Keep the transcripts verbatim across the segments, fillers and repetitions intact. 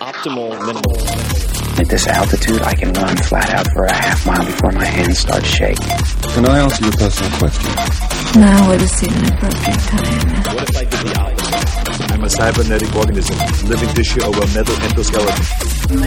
optimal minimal. At this altitude, I can run flat out for a half mile before my hands start shaking. Can I ask you a personal question? Now would seem an appropriate time. What if I did the opposite? I'm a cybernetic organism, living tissue over metal endoskeleton.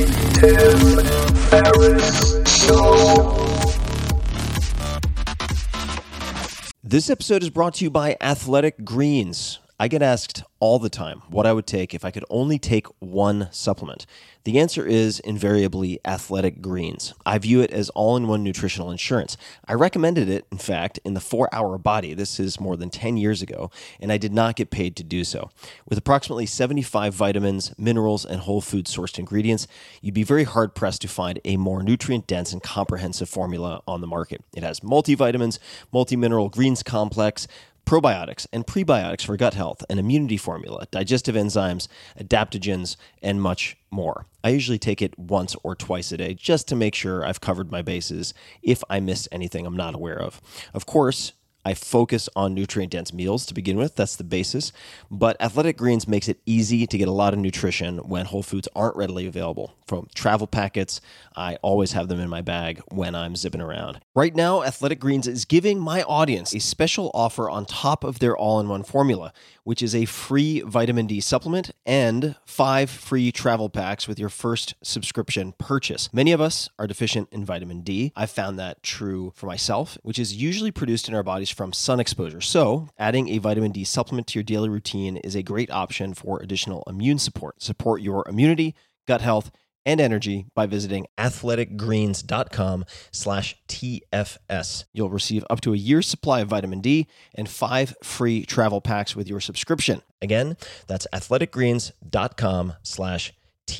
This episode is brought to you by Athletic Greens. I get asked all the time what I would take if I could only take one supplement. The answer is invariably Athletic Greens. I view it as all-in-one nutritional insurance. I recommended it, in fact, in the four hour Body. This is more than ten years ago, and I did not get paid to do so. With approximately seventy-five vitamins, minerals, and whole food sourced ingredients, you'd be very hard-pressed to find a more nutrient-dense and comprehensive formula on the market. It has multivitamins, multi-mineral greens complex, probiotics and prebiotics for gut health, an immunity formula, digestive enzymes, adaptogens, and much more. I usually take it once or twice a day just to make sure I've covered my bases if I missed anything I'm not aware of. Of course, I focus on nutrient-dense meals to begin with. That's the basis. But Athletic Greens makes it easy to get a lot of nutrition when whole foods aren't readily available. From travel packets, I always have them in my bag when I'm zipping around. Right now, Athletic Greens is giving my audience a special offer on top of their all-in-one formula, which is a free vitamin D supplement and five free travel packs with your first subscription purchase. Many of us are deficient in vitamin D. I found that true for myself, which is usually produced in our bodies from sun exposure. So adding a vitamin D supplement to your daily routine is a great option for additional immune support. Support your immunity, gut health, and energy by visiting athleticgreens.com slash TFS. You'll receive up to a year's supply of vitamin D and five free travel packs with your subscription. Again, that's athleticgreens.com slash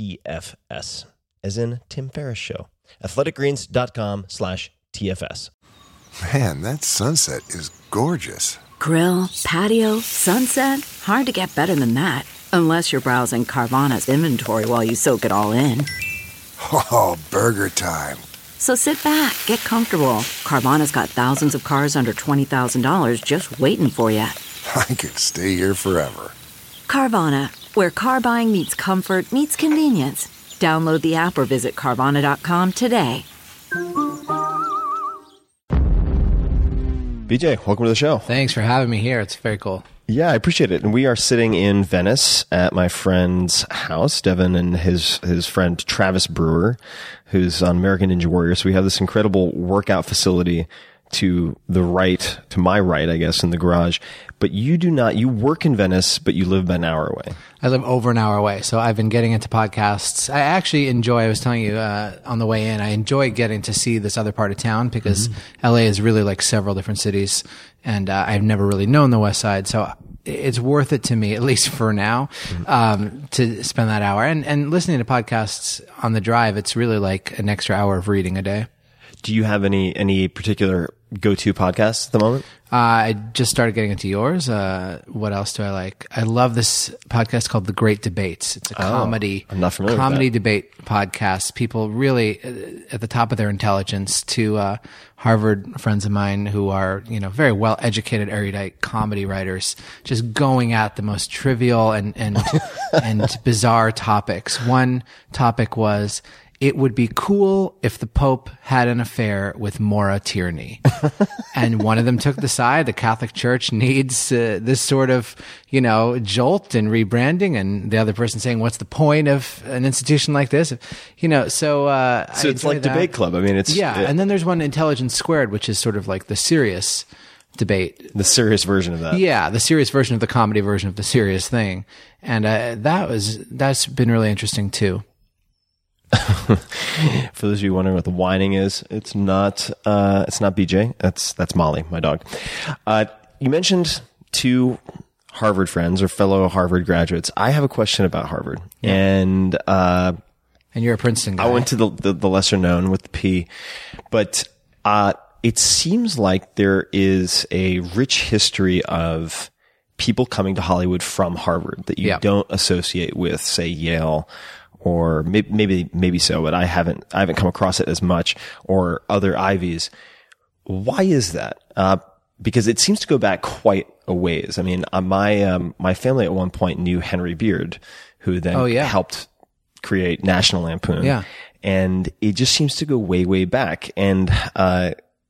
TFS, as in Tim Ferriss Show. athleticgreens.com slash TFS. Man, that sunset is gorgeous. Grill, patio, sunset. Hard to get better than that. Unless you're browsing Carvana's inventory while you soak it all in. Oh, burger time. So sit back, get comfortable. Carvana's got thousands of cars under twenty thousand dollars just waiting for you. I could stay here forever. Carvana, where car buying meets comfort meets convenience. Download the app or visit Carvana dot com today. B J, welcome to the show. Thanks for having me here. It's very cool. Yeah, I appreciate it. And we are sitting in Venice at my friend's house, Devin and his his friend Travis Brewer, who's on American Ninja Warrior. So we have this incredible workout facility to the right, to my right, I guess, in the garage. But you do not, you work in Venice, but you live about an hour away. I live over an hour away. So I've been getting into podcasts. I actually enjoy, I was telling you uh, on the way in, I enjoy getting to see this other part of town because mm-hmm. L A is really like several different cities. And uh, I've never really known the West Side. So it's worth it to me, at least for now, mm-hmm. um, to spend that hour. And, and listening to podcasts on the drive, it's really like an extra hour of reading a day. Do you have any any particular go-to podcasts at the moment? Uh, I just started getting into yours. Uh, what else do I like? I love this podcast called The Great Debates. It's a oh, comedy, I'm not familiar comedy with that. debate podcast. People really uh, at the top of their intelligence to uh, Harvard friends of mine who are, you know, very well educated, erudite comedy writers, just going at the most trivial and and and bizarre topics. One topic was, it would be cool if the Pope had an affair with Maura Tierney. And one of them took the side. The Catholic Church needs uh, this sort of, you know, jolt and rebranding. And the other person saying, what's the point of an institution like this? You know, so... Uh, so I it's like that. Debate Club. I mean, it's... Yeah, it, and then there's one, Intelligence Squared, which is sort of like the serious debate. The serious version of that. Yeah, the serious version of the comedy version of the serious thing. And uh, that was that's been really interesting, too. For those of you wondering what the whining is, it's not uh, it's not B J. That's that's Molly, my dog. Uh, you mentioned two Harvard friends or fellow Harvard graduates. I have a question about Harvard, yeah. and uh, and you're a Princeton guy. I went to the the, the lesser known with the P, but uh, it seems like there is a rich history of people coming to Hollywood from Harvard that you yeah. don't associate with, say, Yale. Or maybe, maybe, maybe so, but I haven't, I haven't come across it as much, or other Ivies. Why is that? Uh, because it seems to go back quite a ways. I mean, uh, my, um, my family at one point knew Henry Beard, who then oh, yeah. helped create National Lampoon. Yeah. And it just seems to go way, way back. And, uh,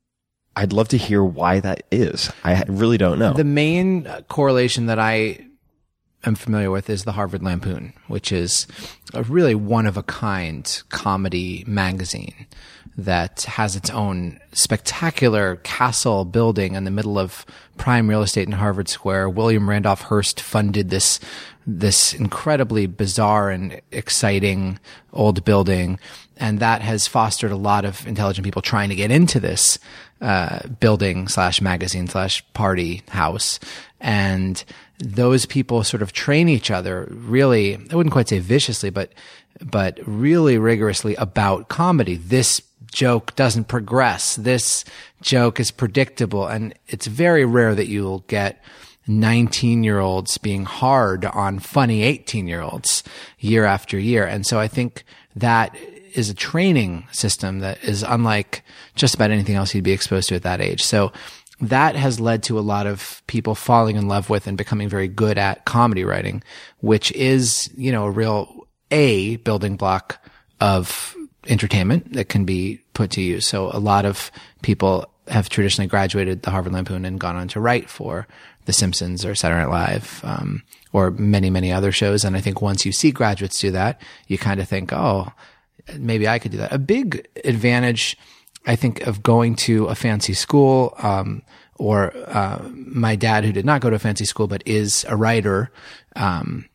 I'd love to hear why that is. I really don't know. The main correlation that I am familiar with is the Harvard Lampoon, which is a really one of a kind comedy magazine that has its own spectacular castle building in the middle of prime real estate in Harvard Square. William Randolph Hearst funded this this incredibly bizarre and exciting old building, and that has fostered a lot of intelligent people trying to get into this uh building slash magazine slash party house. And those people sort of train each other really, I wouldn't quite say viciously, but but really rigorously about comedy. This joke doesn't progress. This joke is predictable. And it's very rare that you'll get nineteen year olds being hard on funny eighteen year olds year after year. And so I think that is a training system that is unlike just about anything else you'd be exposed to at that age. So that has led to a lot of people falling in love with and becoming very good at comedy writing, which is, you know, a real A building block of entertainment that can be put to use. So a lot of people have traditionally graduated the Harvard Lampoon and gone on to write for The Simpsons or Saturday Night Live, um, or many, many other shows. And I think once you see graduates do that, you kind of think, oh, maybe I could do that. A big advantage, I think, of going to a fancy school, um, or, uh, my dad, who did not go to a fancy school, but is a writer, um,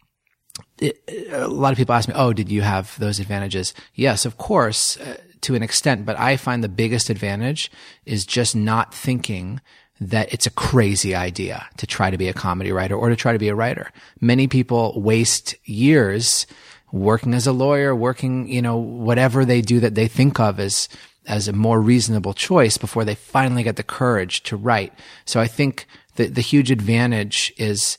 it, a lot of people ask me, oh, did you have those advantages? Yes, of course, uh, to an extent, but I find the biggest advantage is just not thinking that it's a crazy idea to try to be a comedy writer or to try to be a writer. Many people waste years working as a lawyer, working, you know, whatever they do that they think of as, as a more reasonable choice before they finally get the courage to write. So I think the, the huge advantage is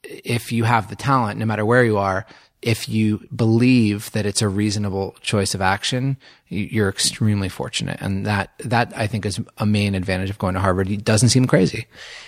if you have the talent, no matter where you are, if you believe that it's a reasonable choice of action, you're extremely fortunate. And that, that I think is a main advantage of going to Harvard. It doesn't seem crazy.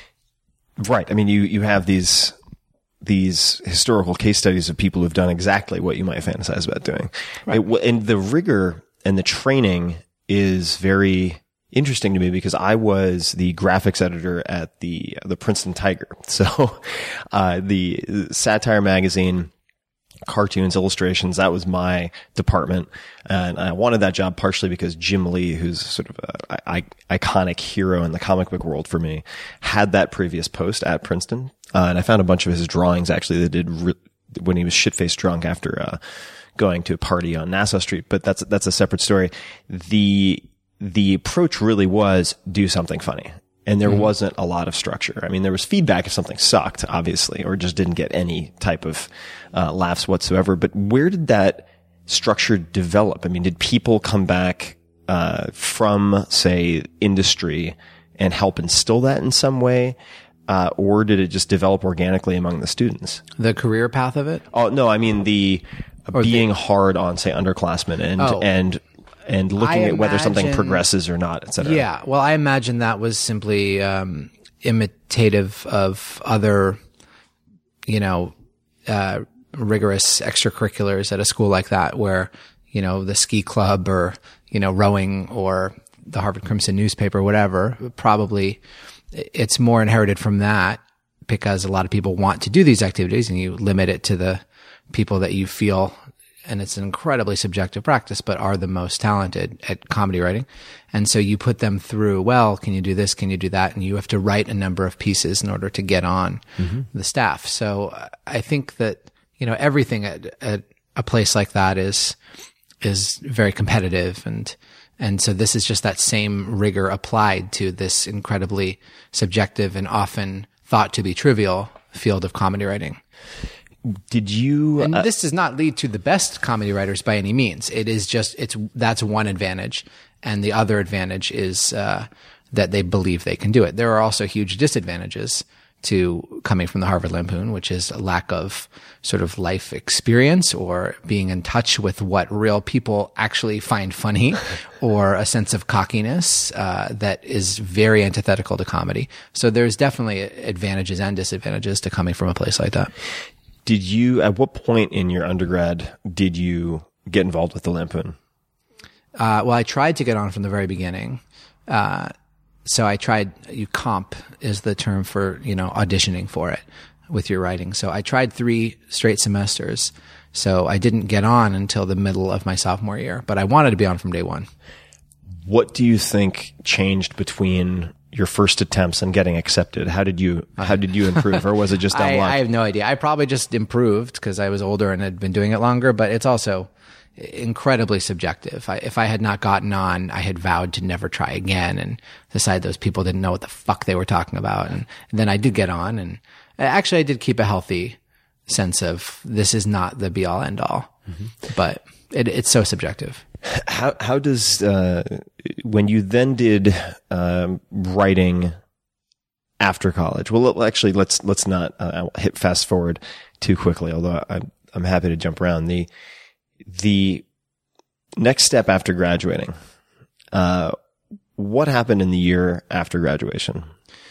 Right. I mean, you, you have these, these historical case studies of people who've done exactly what you might fantasize about doing. Right. It, and the rigor and the training is very interesting to me because I was the graphics editor at the, the Princeton Tiger. So, uh, the satire magazine, cartoons, illustrations, that was my department. And I wanted that job partially because Jim Lee, who's sort of a I, iconic hero in the comic book world for me, had that previous post at Princeton. Uh, and I found a bunch of his drawings actually that did re- when he was shit-faced drunk after, uh, going to a party on Nassau Street. But that's, that's a separate story. The, the approach really was do something funny. And there mm-hmm. wasn't a lot of structure. I mean, there was feedback if something sucked, obviously, or just didn't get any type of uh, laughs whatsoever. But where did that structure develop? I mean, did people come back uh from, say, industry and help instill that in some way? Uh, or did it just develop organically among the students? The career path of it? Oh, no, I mean the uh, being the- hard on, say, underclassmen and, oh. and, and looking I at whether something imagine, progresses or not, et cetera. Yeah. Well, I imagine that was simply, um, imitative of other, you know, uh, rigorous extracurriculars at a school like that where, you know, the ski club or, you know, rowing or the Harvard Crimson newspaper, whatever, probably it's more inherited from that because a lot of people want to do these activities and you limit it to the people that you feel, and it's an incredibly subjective practice, but are the most talented at comedy writing. And so you put them through, well, can you do this? Can you do that? And you have to write a number of pieces in order to get on mm-hmm. the staff. So I think that, you know, everything at, at a place like that is, is very competitive. And, and so this is just that same rigor applied to this incredibly subjective and often thought to be trivial field of comedy writing. Did you, and uh, this does not lead to the best comedy writers by any means. It is just, it's, that's one advantage. And the other advantage is, uh, that they believe they can do it. There are also huge disadvantages to coming from the Harvard Lampoon, which is a lack of sort of life experience or being in touch with what real people actually find funny or a sense of cockiness, uh, that is very antithetical to comedy. So there's definitely advantages and disadvantages to coming from a place like that. Did you, at what point in your undergrad did you get involved with the Lampoon? Uh, well, I tried to get on from the very beginning. Uh, so I tried, you comp is the term for, you know, auditioning for it with your writing. So I tried three straight semesters. So I didn't get on until the middle of my sophomore year, but I wanted to be on from day one. What do you think changed between your first attempts and getting accepted? How did you, how did you improve, or was it just down I, luck? I have no idea. I probably just improved because I was older and had been doing it longer, but it's also incredibly subjective. I, if I had not gotten on, I had vowed to never try again and decided those people didn't know what the fuck they were talking about. And, and then I did get on, and actually I did keep a healthy sense of this is not the be all end all, mm-hmm. but it, it's so subjective. How, how does, uh, when you then did, um, writing after college, well, actually, let's, let's not, uh, hit fast forward too quickly, although I'm, I'm happy to jump around. The, the next step after graduating, uh, what happened in the year after graduation?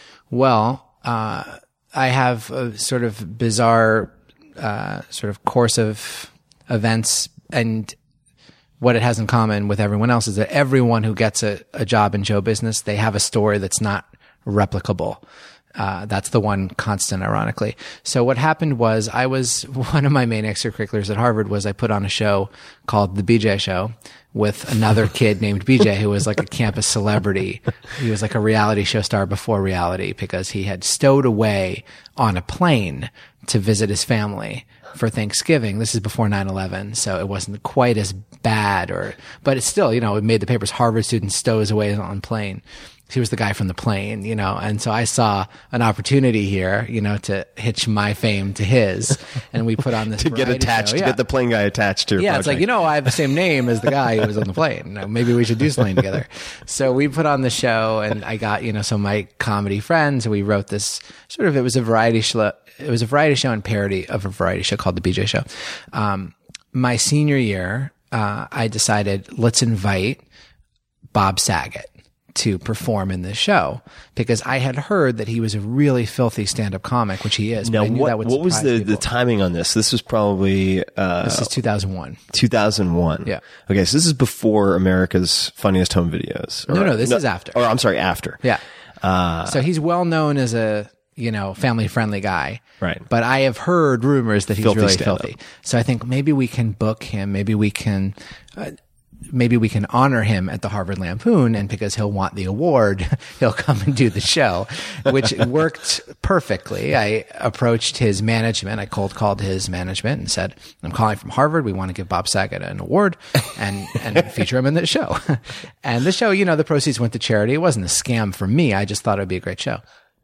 Well, uh, I have a sort of bizarre, uh, sort of course of events, and what it has in common with everyone else is that everyone who gets a, a job in show business, they have a story that's not replicable. Uh, that's the one constant, ironically. So what happened was I was, one of my main extracurriculars at Harvard was I put on a show called The B J Show with another kid named B J who was like a campus celebrity. He was like a reality show star before reality because he had stowed away on a plane to visit his family for Thanksgiving. This is before nine eleven, so it wasn't quite as bad, or, but it's still, you know, it made the papers. Harvard student stows away on plane. He was the guy from the plane, you know, and so I saw an opportunity here, you know, to hitch my fame to his, and we put on this to get attached, show. to Yeah. get the plane guy attached to your Yeah, project. it's like, you know, I have the same name as the guy who was on the plane. Maybe we should do something together. So we put on the show, and I got, you know, some of my comedy friends, and we wrote this sort of, it was a variety show. It was a variety show and parody of a variety show called The B J Show. Um, my senior year, uh, I decided, let's invite Bob Saget to perform in this show, because I had heard that he was a really filthy stand-up comic, which he is. Now, but I knew what, that would what was surprise the, the people. timing on this? This was probably, uh, This is two thousand one. two thousand one. Yeah. Okay. So this is before America's Funniest Home Videos. Or, No, no, this is after. Or I'm sorry, after. Yeah. Uh, so he's well known as a, you know, family-friendly guy. Right. But I have heard rumors that he's Filthy really stand-up. filthy. So I think maybe we can book him. Maybe we can, uh, maybe we can honor him at the Harvard Lampoon, and because he'll want the award, he'll come and do the show, which worked perfectly. I approached his management. I cold called his management and said, I'm calling from Harvard. We want to give Bob Saget an award and, and feature him in the show. And the show, you know, the proceeds went to charity. It wasn't a scam for me. I just thought it would be a great show.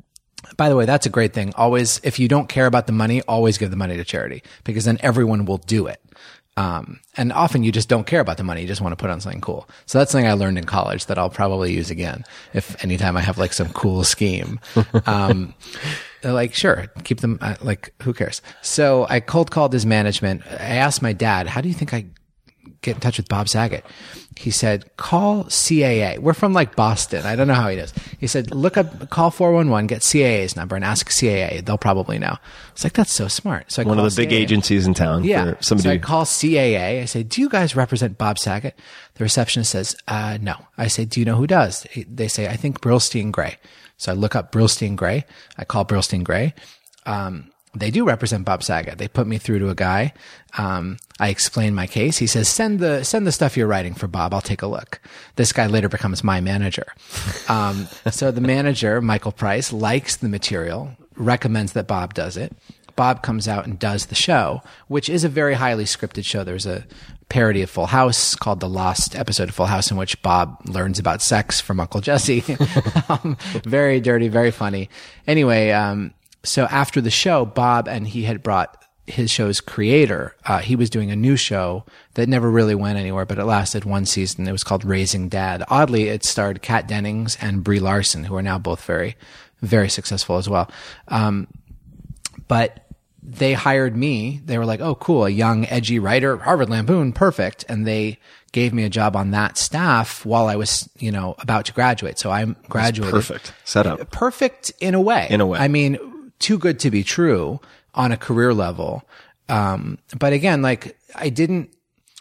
By the way, that's a great thing. Always, if you don't care about the money, always give the money to charity, because then everyone will do it. Um, and often you just don't care about the money. You just want to put on something cool. So that's something I learned in college that I'll probably use again. If anytime I have like some cool scheme, um, they're like, sure, keep them, uh, like, who cares? So I cold called his management. I asked my dad, how do you think I get in touch with Bob Saget? He said, call C A A. We're from like Boston. I don't know how he does. He said, look up, call four one one, get C A A's number and ask C A A. They'll probably know. It's like, that's so smart. So I one call of the big C A A. agencies in town. Yeah. For somebody. So I call C A A. I say, do you guys represent Bob Saget? The receptionist says, uh, no. I say, do you know who does? They say, I think Brillstein Gray. So I look up Brillstein Gray. I call Brillstein Gray. Um, they do represent Bob Saget. They put me through to a guy. Um, I explain my case. He says, send the, send the stuff you're writing for Bob. I'll take a look. This guy later becomes my manager. Um, so the manager, Michael Price, likes the material, recommends that Bob does it. Bob comes out and does the show, which is a very highly scripted show. There's a parody of Full House called The Lost Episode of Full House, in which Bob learns about sex from Uncle Jesse. um, very dirty, very funny. Anyway, um, so after the show, Bob, and he had brought his show's creator. Uh, he was doing a new show that never really went anywhere, but it lasted one season. It was called Raising Dad. Oddly, it starred Kat Dennings and Brie Larson, who are now both very, very successful as well. Um, but they hired me. They were like, oh, cool, a young, edgy writer, Harvard Lampoon, perfect. And they gave me a job on that staff while I was, you know, about to graduate. So I'm graduated. Perfect setup. Perfect in a way. In a way. I mean, too good to be true on a career level. Um, but again, like I didn't,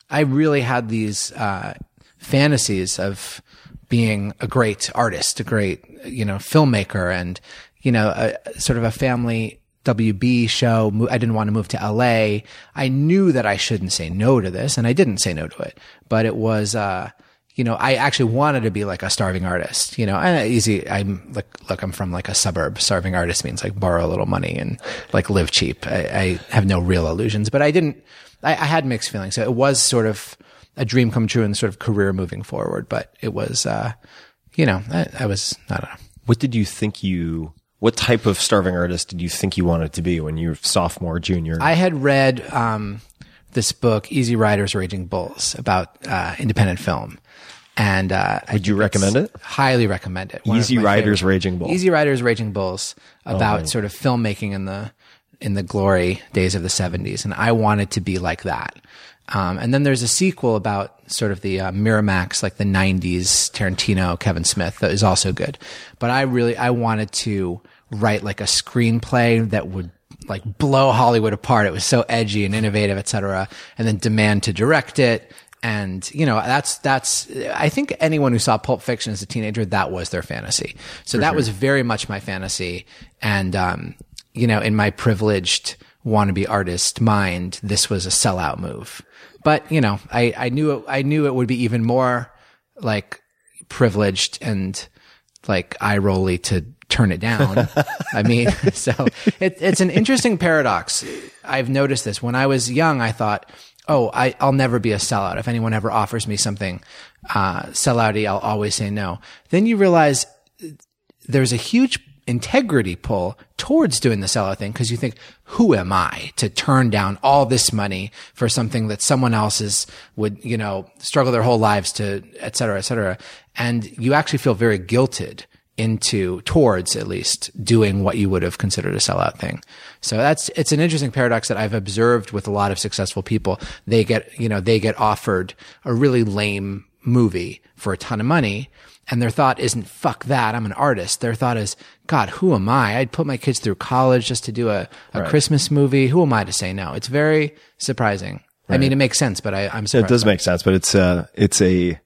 I really had these uh, fantasies of being a great artist, a great, you know, filmmaker, and, you know, a, sort of a family W B show. I didn't want to move to L A. I knew that I shouldn't say no to this, and I didn't say no to it. But it was, uh, you know, I actually wanted to be like a starving artist, you know, and easy. I'm like, look, I'm from like a suburb. Starving artist means like borrow a little money and like live cheap. I, I have no real illusions, but I didn't, I, I had mixed feelings. So it was sort of a dream come true and sort of career moving forward, but it was, uh, you know, I, I was, I don't know. What did you think you, what type of starving artist did you think you wanted to be when you were sophomore, junior? I had read, um, this book, Easy Riders, Raging Bulls, about, uh, independent film. And, uh, would you recommend it? Highly recommend it. One Easy Riders, favorite. Raging Bulls. Easy Riders, Raging Bulls, about Oh. sort of filmmaking in the, in the glory days of the seventies. And I wanted to be like that. Um, and then there's a sequel about sort of the uh, Miramax, like the nineties Tarantino, Kevin Smith, that is also good. But I really, I wanted to write like a screenplay that would like blow Hollywood apart. It was so edgy and innovative, et cetera. And then demand to direct it. And, you know, that's, that's, I think anyone who saw Pulp Fiction as a teenager, that was their fantasy. So that was very much my fantasy. And, um, you know, in my privileged wannabe artist mind, this was a sellout move. But, you know, I, I knew it, I knew it would be even more like privileged and like eye rolly to turn it down. I mean, so it, it's an interesting paradox. I've noticed this. When I was young, I thought, oh, I, I'll never be a sellout. If anyone ever offers me something, uh, sellouty, I'll always say no. Then you realize there's a huge integrity pull towards doing the sellout thing, because you think, who am I to turn down all this money for something that someone else's would, you know, struggle their whole lives to, et cetera, et cetera. And you actually feel very guilted into, towards at least, doing what you would have considered a sellout thing. So that's, it's an interesting paradox that I've observed with a lot of successful people. They get, you know, they get offered a really lame movie for a ton of money, and their thought isn't, fuck that, I'm an artist. Their thought is, God, who am I? I'd put my kids through college just to do a, a Right. Christmas movie. Who am I to say no? It's very surprising. I Right. mean, it makes sense, but I, I'm Yeah, surprised. it does by make sense, but it's uh it's a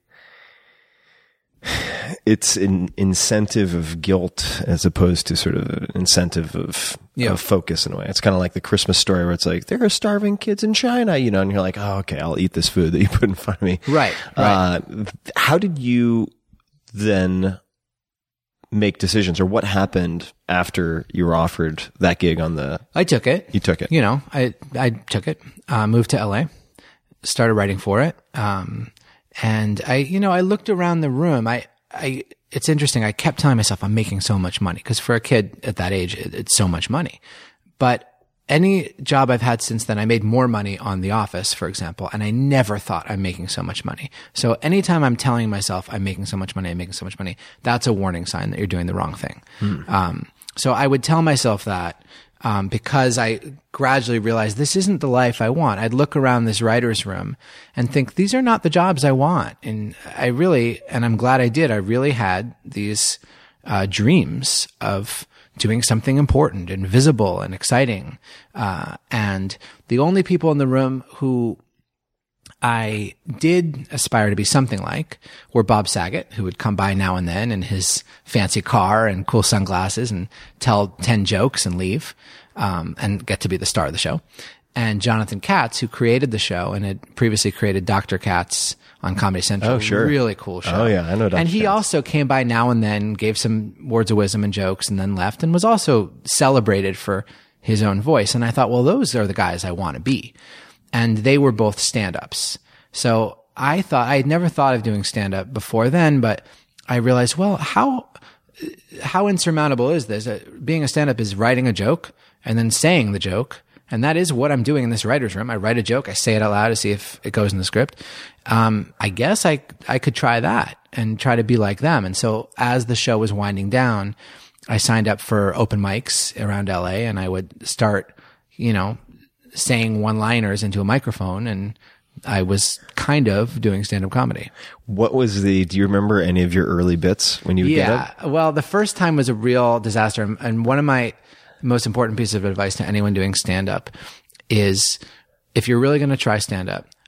it's an incentive of guilt as opposed to sort of an incentive of, Yeah. of focus in a way. It's kind of like the Christmas story where it's like, there are starving kids in China, you know, and you're like, oh, okay, I'll eat this food that you put in front of me. Right, Uh, how did you then make decisions, or what happened after you were offered that gig on the, I took it. you took it? You know, I, I took it, uh, moved to L A, started writing for it. Um, and I, you know, I looked around the room. I, I, it's interesting. I kept telling myself I'm making so much money, because for a kid at that age, it, it's so much money. But any job I've had since then, I made more money on The Office, for example, and I never thought I'm making so much money. So anytime I'm telling myself I'm making so much money, I'm making so much money, that's a warning sign that you're doing the wrong thing. Um, so I would tell myself that, um, because I gradually realized this isn't the life I want. I'd look around this writer's room and think, these are not the jobs I want. And I really, and I'm glad I did, I really had these, uh, dreams of doing something important and visible and exciting. Uh, and the only people in the room who I did aspire to be something like were Bob Saget, who would come by now and then in his fancy car and cool sunglasses and tell ten jokes and leave, um, and get to be the star of the show. And Jonathan Katz, who created the show and had previously created Doctor Katz on Comedy Central. Oh, sure. Really cool show. Oh, yeah, I know Doctor And he Katz. also came by now and then, gave some words of wisdom and jokes, and then left, and was also celebrated for his own voice. And I thought, well, those are the guys I want to be. And they were both stand-ups. So I thought, I had never thought of doing stand-up before then, but I realized, well, how, how insurmountable is this? Uh, being a stand-up is writing a joke and then saying the joke. And that is what I'm doing in this writer's room. I write a joke, I say it out loud to see if it goes in the script. Um, I guess I, I could try that and try to be like them. And so as the show was winding down, I signed up for open mics around L A, and I would start, you know, saying one-liners into a microphone, and I was kind of doing stand-up comedy. What was the, do you remember any of your early bits when you would get up? Yeah. Well, the first time was a real disaster. And one of my most important pieces of advice to anyone doing stand-up is, if you're really going to try stand-up,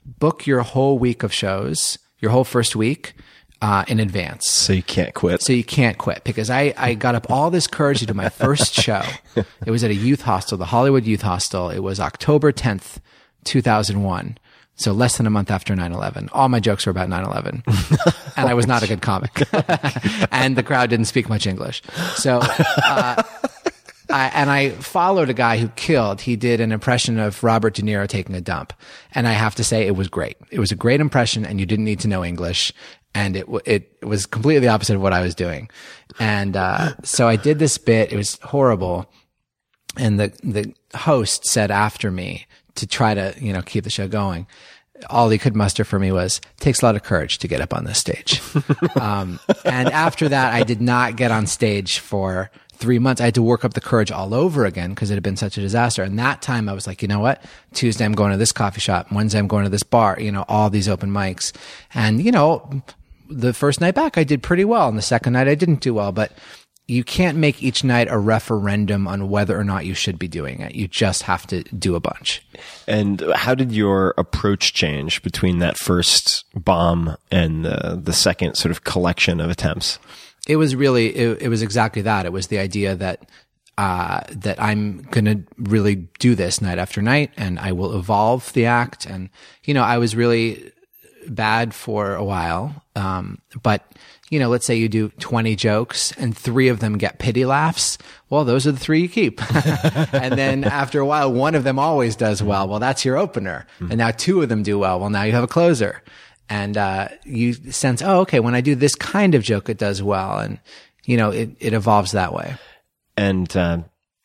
book your whole week of shows, your whole first week, uh, in advance. So you can't quit. So you can't quit, because I, I got up all this courage to do my first show. It was at a youth hostel, the Hollywood Youth Hostel. It was October tenth, two thousand one. So less than a month after nine eleven. All my jokes were about nine eleven. And I was not a good comic. And the crowd didn't speak much English. So, uh, I, and I followed a guy who killed. He did an impression of Robert De Niro taking a dump. And I have to say, it was great. It was a great impression, and you didn't need to know English. And it, it was completely the opposite of what I was doing. And, uh, so I did this bit. It was horrible. And the, the host said after me, to try to, you know, keep the show going, all he could muster for me was, takes a lot of courage to get up on this stage. um, and after that, I did not get on stage for three months. I had to work up the courage all over again because it had been such a disaster. And that time I was like, you know what? Tuesday I'm going to this coffee shop. Wednesday I'm going to this bar, you know, all these open mics. And, you know, the first night back I did pretty well. And the second night I didn't do well, but you can't make each night a referendum on whether or not you should be doing it. You just have to do a bunch. And how did your approach change between that first bomb and uh, the second sort of collection of attempts? It was really, it, it was exactly that. It was the idea that, uh, that I'm going to really do this night after night, and I will evolve the act. And, you know, I was really bad for a while. Um, but, you know, let's say you do twenty jokes and three of them get pity laughs. Well, those are the three you keep. And then after a while, one of them always does well. Well, that's your opener. Mm-hmm. And now two of them do well. Well, now you have a closer. And, uh, you sense, oh, okay, when I do this kind of joke, it does well. And, you know, it, it evolves that way. And, uh,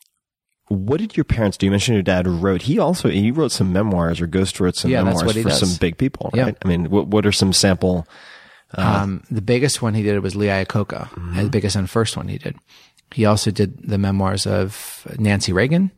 what did your parents do? You mentioned your dad wrote. He also, he wrote some memoirs, or ghost wrote some yeah, memoirs for does. some big people, right? Yeah. I mean, what, what are some sample... Uh, um, the biggest one he did was Lee Iacocca. Mm-hmm. The biggest and first one he did. He also did the memoirs of Nancy Reagan,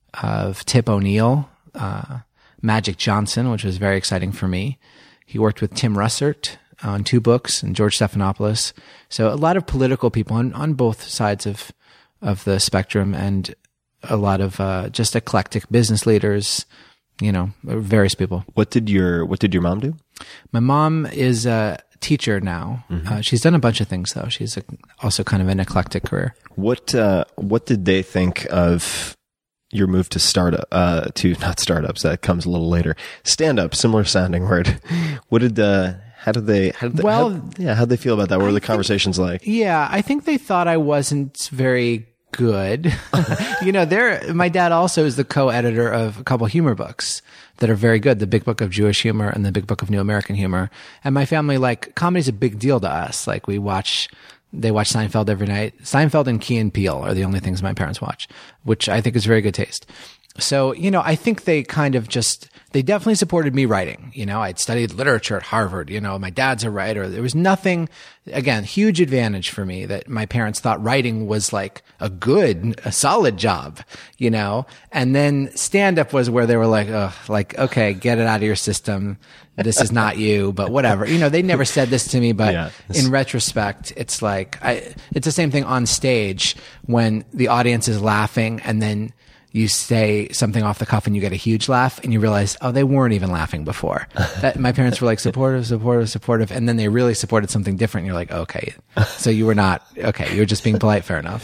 of Tip O'Neill, uh, Magic Johnson, which was very exciting for me. He worked with Tim Russert on two books, and George Stephanopoulos. So a lot of political people on, on both sides of, of the spectrum, and a lot of, uh, just eclectic business leaders, you know, various people. What did your, what did your mom do? My mom is, uh, teacher now. Mm-hmm. Uh, she's done a bunch of things though. She's a, also kind of an eclectic career. What, uh, what did they think of your move to startup, uh, to not startups, that comes a little later, stand up, similar sounding word. What did, uh, how did they, how did they, well, how, yeah, how'd they feel about that? What were I the think, conversations like? Yeah, I think they thought I wasn't very good. You know, there, my dad also is the co-editor of a couple humor books that are very good. The Big Book of Jewish Humor and the Big Book of New American Humor. And my family, like, comedy's a big deal to us. Like, we watch, they watch Seinfeld every night. Seinfeld and Key and Peele are the only things my parents watch, which I think is very good taste. So, you know, I think they kind of just, they definitely supported me writing. You know, I'd studied literature at Harvard. You know, my dad's a writer. There was nothing, again, huge advantage for me that my parents thought writing was like a good, a solid job, you know, and then stand up was where they were like, oh, like, okay, get it out of your system. This is not you, but whatever. You know, they never said this to me, but yeah, in retrospect, it's like, I, it's the same thing on stage when the audience is laughing and then you say something off the cuff and you get a huge laugh and you realize, oh, they weren't even laughing before. That my parents were like supportive, supportive, supportive. And then they really supported something different. And you're like, okay, so you were not, okay, you were just being polite. Fair enough.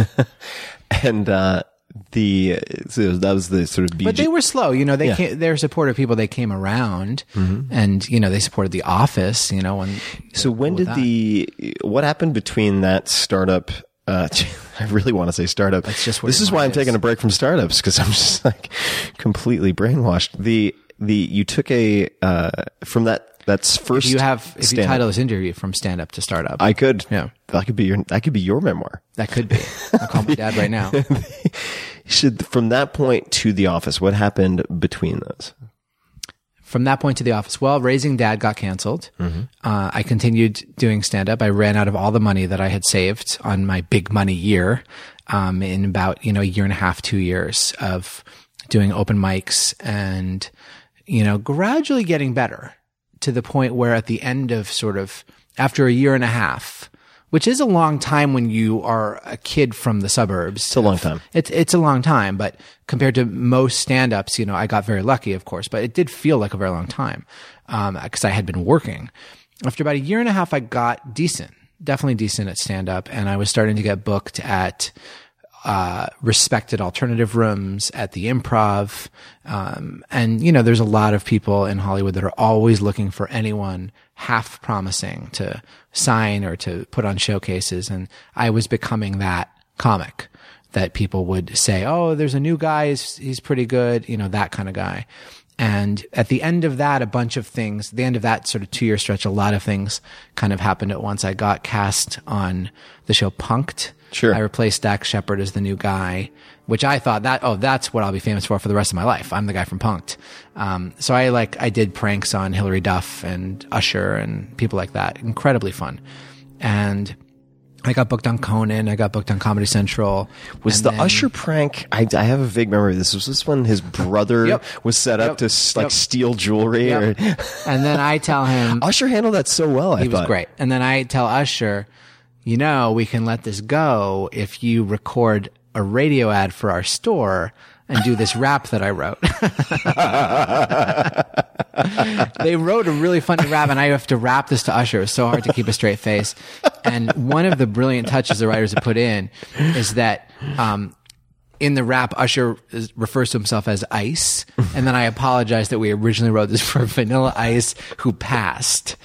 And, uh, the, so that was the sort of B G. But they were slow, you know, they yeah. came, they're supportive people. They came around mm-hmm. and, you know, they supported The Office, you know, when. So when did the, what happened between that startup? Uh, I really want to say startup. That's just this is why I'm is. taking a break from startups, because I'm just like completely brainwashed. The, the, you took a, uh, from that, that's first. If you have, if stand-up. you title this interview from stand up to startup. I could. Yeah. That could be your, that could be your memoir. That could be. I'll call my dad right now. Should, from that point to The Office, what happened between those? From that point to The Office, well, Raising Dad got canceled. Mm-hmm. Uh, I continued doing stand-up. I ran out of all the money that I had saved on my big money year, um, in about, you know, a year and a half, two years of doing open mics and, you know, gradually getting better to the point where at the end of sort of, after a year and a half, which is a long time when you are a kid from the suburbs. It's a long time. It's, it's a long time, but compared to most stand-ups, you know, I got very lucky, of course, but it did feel like a very long time. um, cause I had been working. After about a year and a half, I got decent, definitely decent at stand up. And I was starting to get booked at, uh, respected alternative rooms, at the Improv. Um, and you know, there's a lot of people in Hollywood that are always looking for anyone half promising to sign or to put on showcases. And I was becoming that comic that people would say, oh, there's a new guy. He's, he's pretty good. You know, that kind of guy. And at the end of that, a bunch of things, the end of that sort of two year stretch, a lot of things kind of happened at once. I got cast on the show Punk'd. Sure. I replaced Dax Shepard as the new guy, which I thought that, oh, that's what I'll be famous for for the rest of my life. I'm the guy from Punk'd. Um, so I like, I did pranks on Hilary Duff and Usher and people like that. Incredibly fun. And I got booked on Conan. I got booked on Comedy Central. Was the then, Usher prank? I, I have a vague memory of this. Was this when his brother yep, was set up yep, to like yep. steal jewelry? Yep. Or and then I tell him, Usher handled that so well. I he thought. was great. And then I tell Usher, you know, we can let this go if you record a radio ad for our store and do this rap that I wrote. They wrote a really funny rap, and I have to rap this to Usher. It was so hard to keep a straight face. And one of the brilliant touches the writers have put in is that um, in the rap, Usher is, refers to himself as Ice, and then I apologize that we originally wrote this for Vanilla Ice, who passed.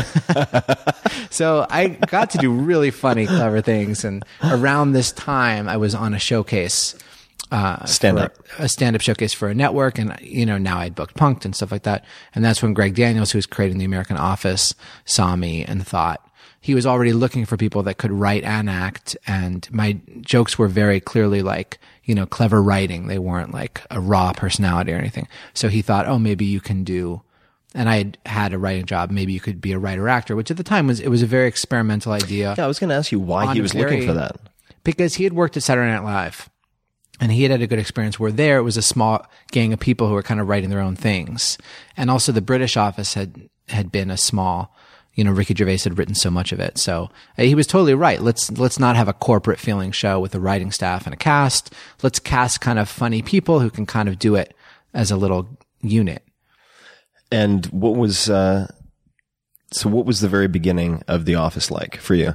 So I got to do really funny, clever things. And around this time, I was on a showcase. Uh, stand up, a stand up showcase for a network. And, you know, now I'd booked Punk'd and stuff like that. And that's when Greg Daniels, who was creating the American Office, saw me and thought he was already looking for people that could write and act. And my jokes were very clearly like, you know, clever writing. They weren't like a raw personality or anything. So he thought, oh, maybe you can do, and I had had a writing job. Maybe you could be a writer actor, which at the time was, it was a very experimental idea. Yeah. I was going to ask you why he was very, looking for that. Because he had worked at Saturday Night Live. And he had had a good experience where there it was a small gang of people who were kind of writing their own things. And also the British office had, had been a small, you know, Ricky Gervais had written so much of it. So uh, he was totally right. Let's, let's not have a corporate feeling show with a writing staff and a cast. Let's cast kind of funny people who can kind of do it as a little unit. And what was, uh, so what was the very beginning of The Office like for you?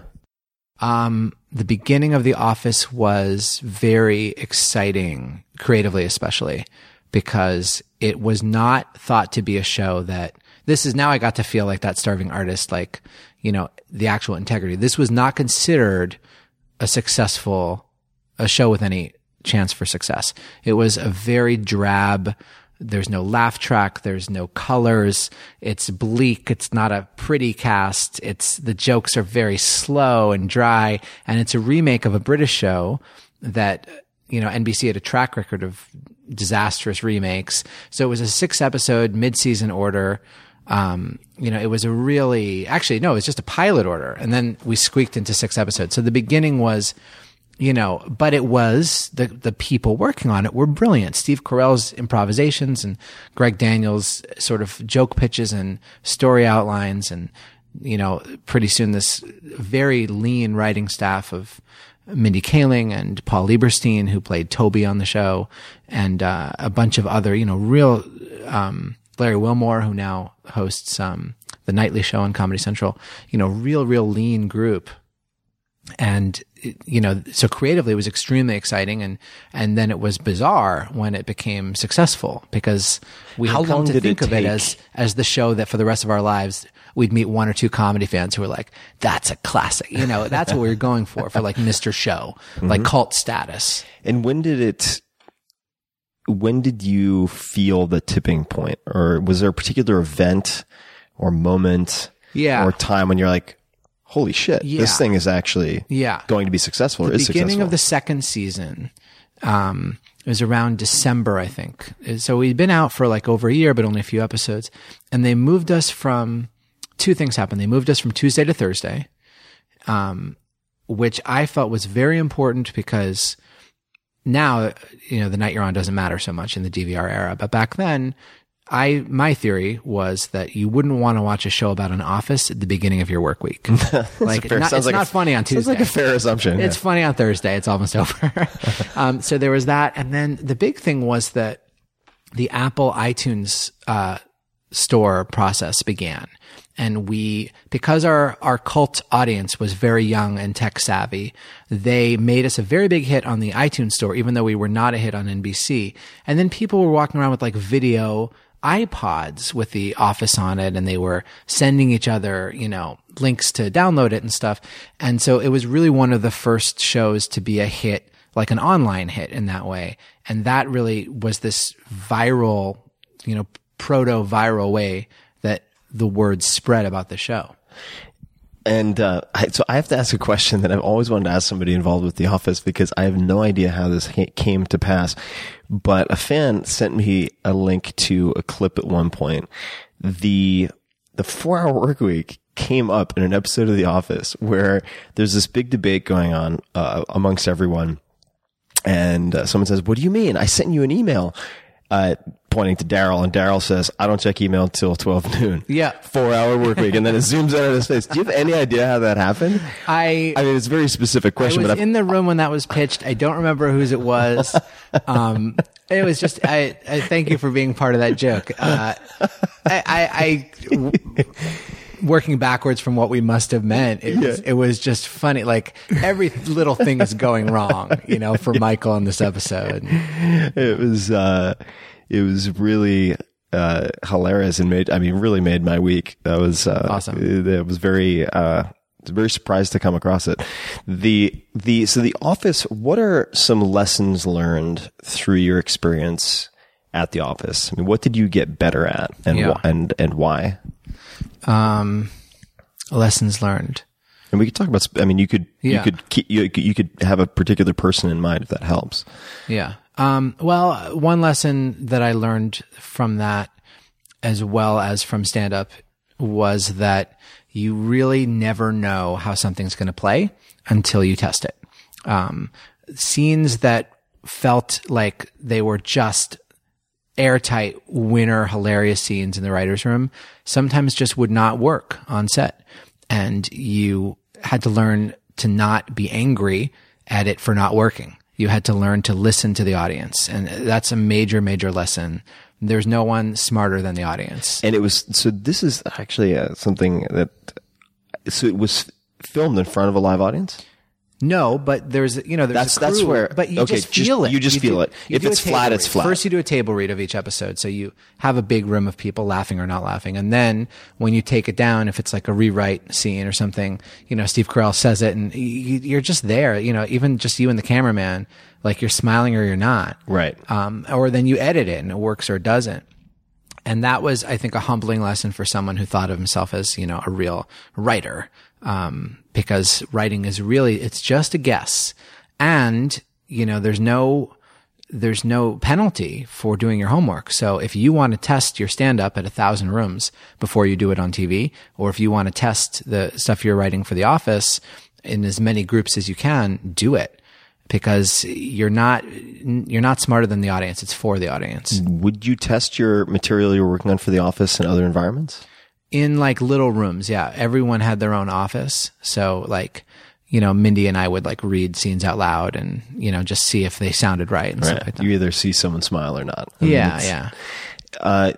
Um, the beginning of The Office was very exciting, creatively especially, because it was not thought to be a show that, this is now I got to feel like that starving artist, like, you know, the actual integrity. This was not considered a successful, a show with any chance for success. It was a very drab, there's no laugh track. There's no colors. It's bleak. It's not a pretty cast. It's, the jokes are very slow and dry. And it's a remake of a British show that, you know, N B C had a track record of disastrous remakes. So it was a six episode mid-season order. Um, you know, it was a really, actually, no, it was just a pilot order. And then we squeaked into six episodes. So the beginning was, you know, but it was, the, the people working on it were brilliant. Steve Carell's improvisations and Greg Daniels' sort of joke pitches and story outlines. And, you know, pretty soon this very lean writing staff of Mindy Kaling and Paul Lieberstein, who played Toby on the show, and, uh, a bunch of other, you know, real, um, Larry Wilmore, who now hosts, um, the Nightly Show on Comedy Central, you know, real, real lean group. And, you know, so creatively it was extremely exciting. And, and then it was bizarre when it became successful, because we How had come long to did think it of it take? as, as the show that for the rest of our lives, we'd meet one or two comedy fans who were like, that's a classic. You know, that's what we were going for, for like Mister Show, mm-hmm. like cult status. And when did it, when did you feel the tipping point? Or was there a particular event or moment Yeah. or time when you're like, holy shit, Yeah. this thing is actually Yeah. going to be successful or The is beginning successful? of the second season, um, it was around December, I think. So we'd been out for like over a year, but only a few episodes. And they moved us from, two things happened. They moved us from Tuesday to Thursday, um, which I felt was very important, because now, you know, the night you're on doesn't matter so much in the D V R era. But back then, I, my theory was that you wouldn't want to watch a show about an office at the beginning of your work week. Like, fair- not, sounds it's like a- not funny on Tuesday. Sounds like a fair assumption. It's yeah. funny on Thursday. It's almost over. um, so there was that. And then the big thing was that the Apple iTunes, uh, store process began. And we, because our, our cult audience was very young and tech savvy, they made us a very big hit on the iTunes store, even though we were not a hit on N B C. And then people were walking around with like video iPods with The Office on it, and they were sending each other, you know, links to download it and stuff. And so it was really one of the first shows to be a hit, like an online hit in that way. And that really was this viral, you know, proto-viral way that the word spread about the show. And uh, I, so I have to ask a question that I've always wanted to ask somebody involved with The Office, because I have no idea how this ha- came to pass. But a fan sent me a link to a clip at one point. The the four-hour work week came up in an episode of The Office where there's this big debate going on uh, amongst everyone. And uh, someone says, "What do you mean? I sent you an email." Uh, pointing to Daryl, and Daryl says, "I don't check email until twelve noon. Yeah. Four hour work week. And then it zooms out of his face. Do you have any idea how that happened? I, I mean, it's a very specific question, I was but in the room when that was pitched. I don't remember whose it was. Um, it was just, I, I thank you for being part of that joke. Uh, I, I, I w- working backwards from what we must have meant, it was, Yeah. it was just funny. Like every little thing is going wrong, you know, for Michael in this episode. It was, uh, it was really, uh, hilarious and made, I mean, really made my week. That was, uh, Awesome. It, it was very, uh, very surprised to come across it. The, the, so The Office, what are some lessons learned through your experience at The Office? I mean, what did you get better at, and Yeah. wh- and, and why? Um, lessons learned. And we could talk about, sp- I mean, you could, Yeah. you could, keep, you, you could have a particular person in mind if that helps. Yeah. Um, well, one lesson that I learned from that, as well as from stand up, was that you really never know how something's going to play until you test it. Um, scenes that felt like they were just airtight, winner, hilarious scenes in the writer's room sometimes just would not work on set. And you had to learn to not be angry at it for not working. You had to learn to listen to the audience. And that's a major, major lesson. There's no one smarter than the audience. And it was, so this is actually uh, something that, so it was filmed in front of a live audience? No, but there's, you know, there's That's- a crew, that's where- but you okay, just just- feel it. you just feel do- it. you If do a it's flat, table it's read. flat. First you do a table read of each episode. So you have a big room of people laughing or not laughing. And then when you take it down, if it's like a rewrite scene or something, you know, Steve Carell says it and you, you're just there, you know, even just you and the cameraman, like you're smiling or you're not. Right. Um, or then you edit it and it works or it doesn't. And that was, I think, a humbling lesson for someone who thought of himself as, you know, a real writer. Um, because writing is really, it's just a guess. And, you know, there's no, there's no penalty for doing your homework. So if you want to test your stand up at a thousand rooms before you do it on T V, or if you want to test the stuff you're writing for The Office in as many groups as you can, do it. Because you're not, you're not smarter than the audience. It's for the audience. Would you test your material you're working on for The Office in other environments? In like little rooms. Yeah. Everyone had their own office. So like, you know, Mindy and I would like read scenes out loud and, you know, just see if they sounded right and Right. stuff like that. You either see someone smile or not. I mean, Yeah. it's- Yeah. Uh,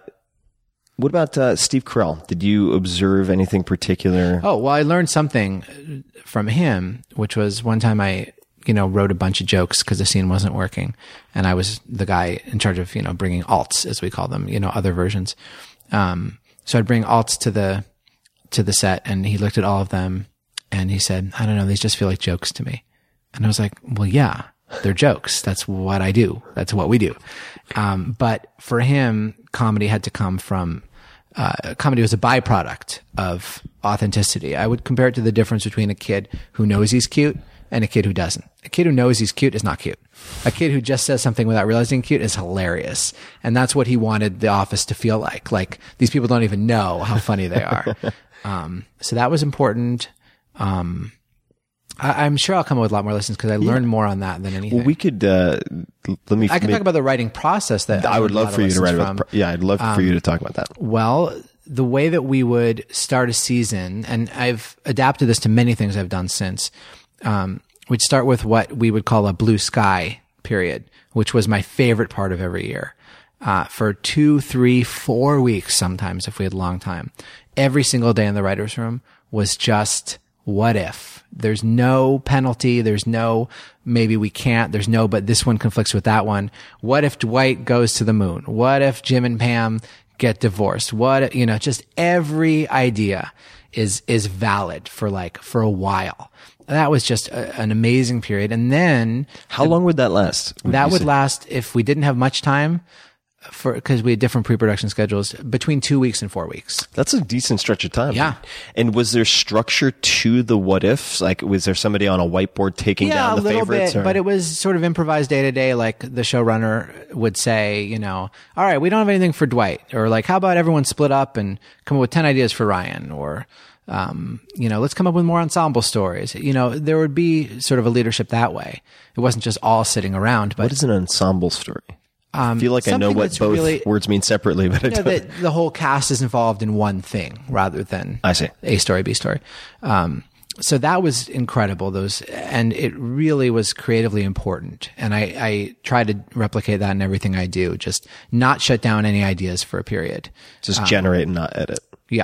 what about uh, Steve Carell? Did you observe anything particular? Oh, well, I learned something from him, which was one time I, you know, wrote a bunch of jokes because the scene wasn't working. And I was the guy in charge of, you know, bringing alts, as we call them, you know, other versions. Um, so I'd bring alts to the, to the set and he looked at all of them and he said, I don't know, these just feel like jokes to me. And I was like, well, yeah, they're jokes. That's what I do. That's what we do. Um, but for him, comedy had to come from, uh, comedy was a byproduct of authenticity. I would compare it to the difference between a kid who knows he's cute and a kid who doesn't. A kid who knows he's cute is not cute. A kid who just says something without realizing cute is hilarious. And that's what he wanted The Office to feel like. Like, these people don't even know how funny they are. um, so that was important. Um, I, I'm sure I'll come up with a lot more lessons because I learned more on that than anything. Well, we could, uh, let me, I can make- talk about the writing process that I would learned a lot love of for you to write lessons about, from. the pro- yeah, I'd love for you to talk about that. Well, the way that we would start a season, and I've adapted this to many things I've done since, um, we'd start with what we would call a blue sky period, which was my favorite part of every year. uh, for two, three, four weeks sometimes if we had long time. Every single day in the writer's room was just, what if? There's no penalty. There's no, maybe we can't. There's no, but this one conflicts with that one. What if Dwight goes to the moon? What if Jim and Pam get divorced? What, you know, just every idea is, is valid for like, for a while. That was just a, an amazing period. And then How long would that last? that you would say? last if we didn't have much time for, cause we had different pre-production schedules, between two weeks and four weeks. That's a decent stretch of time. Yeah. And was there structure to the what ifs? Like, was there somebody on a whiteboard taking Yeah, down a the little favorites? bit, or- but it was sort of improvised day to day. Like the showrunner would say, you know, all right, we don't have anything for Dwight, or like, how about everyone split up and come up with ten ideas for Ryan, or, um, you know, let's come up with more ensemble stories. You know, there would be sort of a leadership that way. It wasn't just all sitting around, but what is an ensemble story? I feel like I know something what that's both really- words mean separately, but I you know, don't. that the whole cast is involved in one thing rather than I see. A story, B story. Um, so that was incredible. Those, and it really was creatively important. And I, I try to replicate that in everything I do. Just not shut down any ideas for a period. Just generate and not edit. Yeah.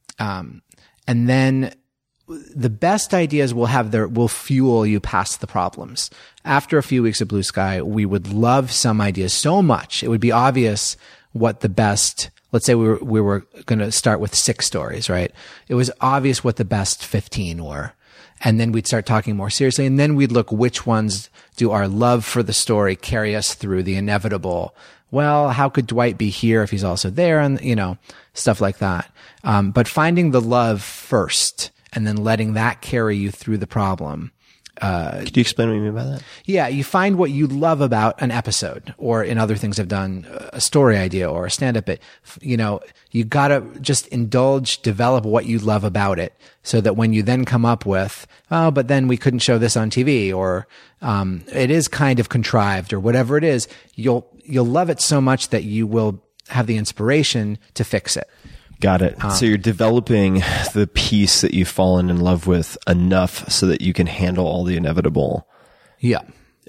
Um, and then the best ideas will have their, will fuel you past the problems. After a few weeks of Blue Sky, we would love some ideas so much. It would be obvious what the best, let's say we were, we were going to start with six stories, right? It was obvious what the best fifteen were. And then we'd start talking more seriously. And then we'd look which ones do our love for the story carry us through the inevitable. Well, how could Dwight be here if he's also there? And, you know, stuff like that. Um, but finding the love first and then letting that carry you through the problem. Could you explain what you mean by that? Yeah, you find what you love about an episode, or in other things I've done, a story idea or a stand-up bit. You know, you gotta just indulge, develop what you love about it, so that when you then come up with, oh, but then we couldn't show this on T V, or um, it is kind of contrived, or whatever it is, you'll you'll love it so much that you will have the inspiration to fix it. Got it. so you're developing the piece that you've fallen in love with enough so that you can handle all the inevitable Yeah.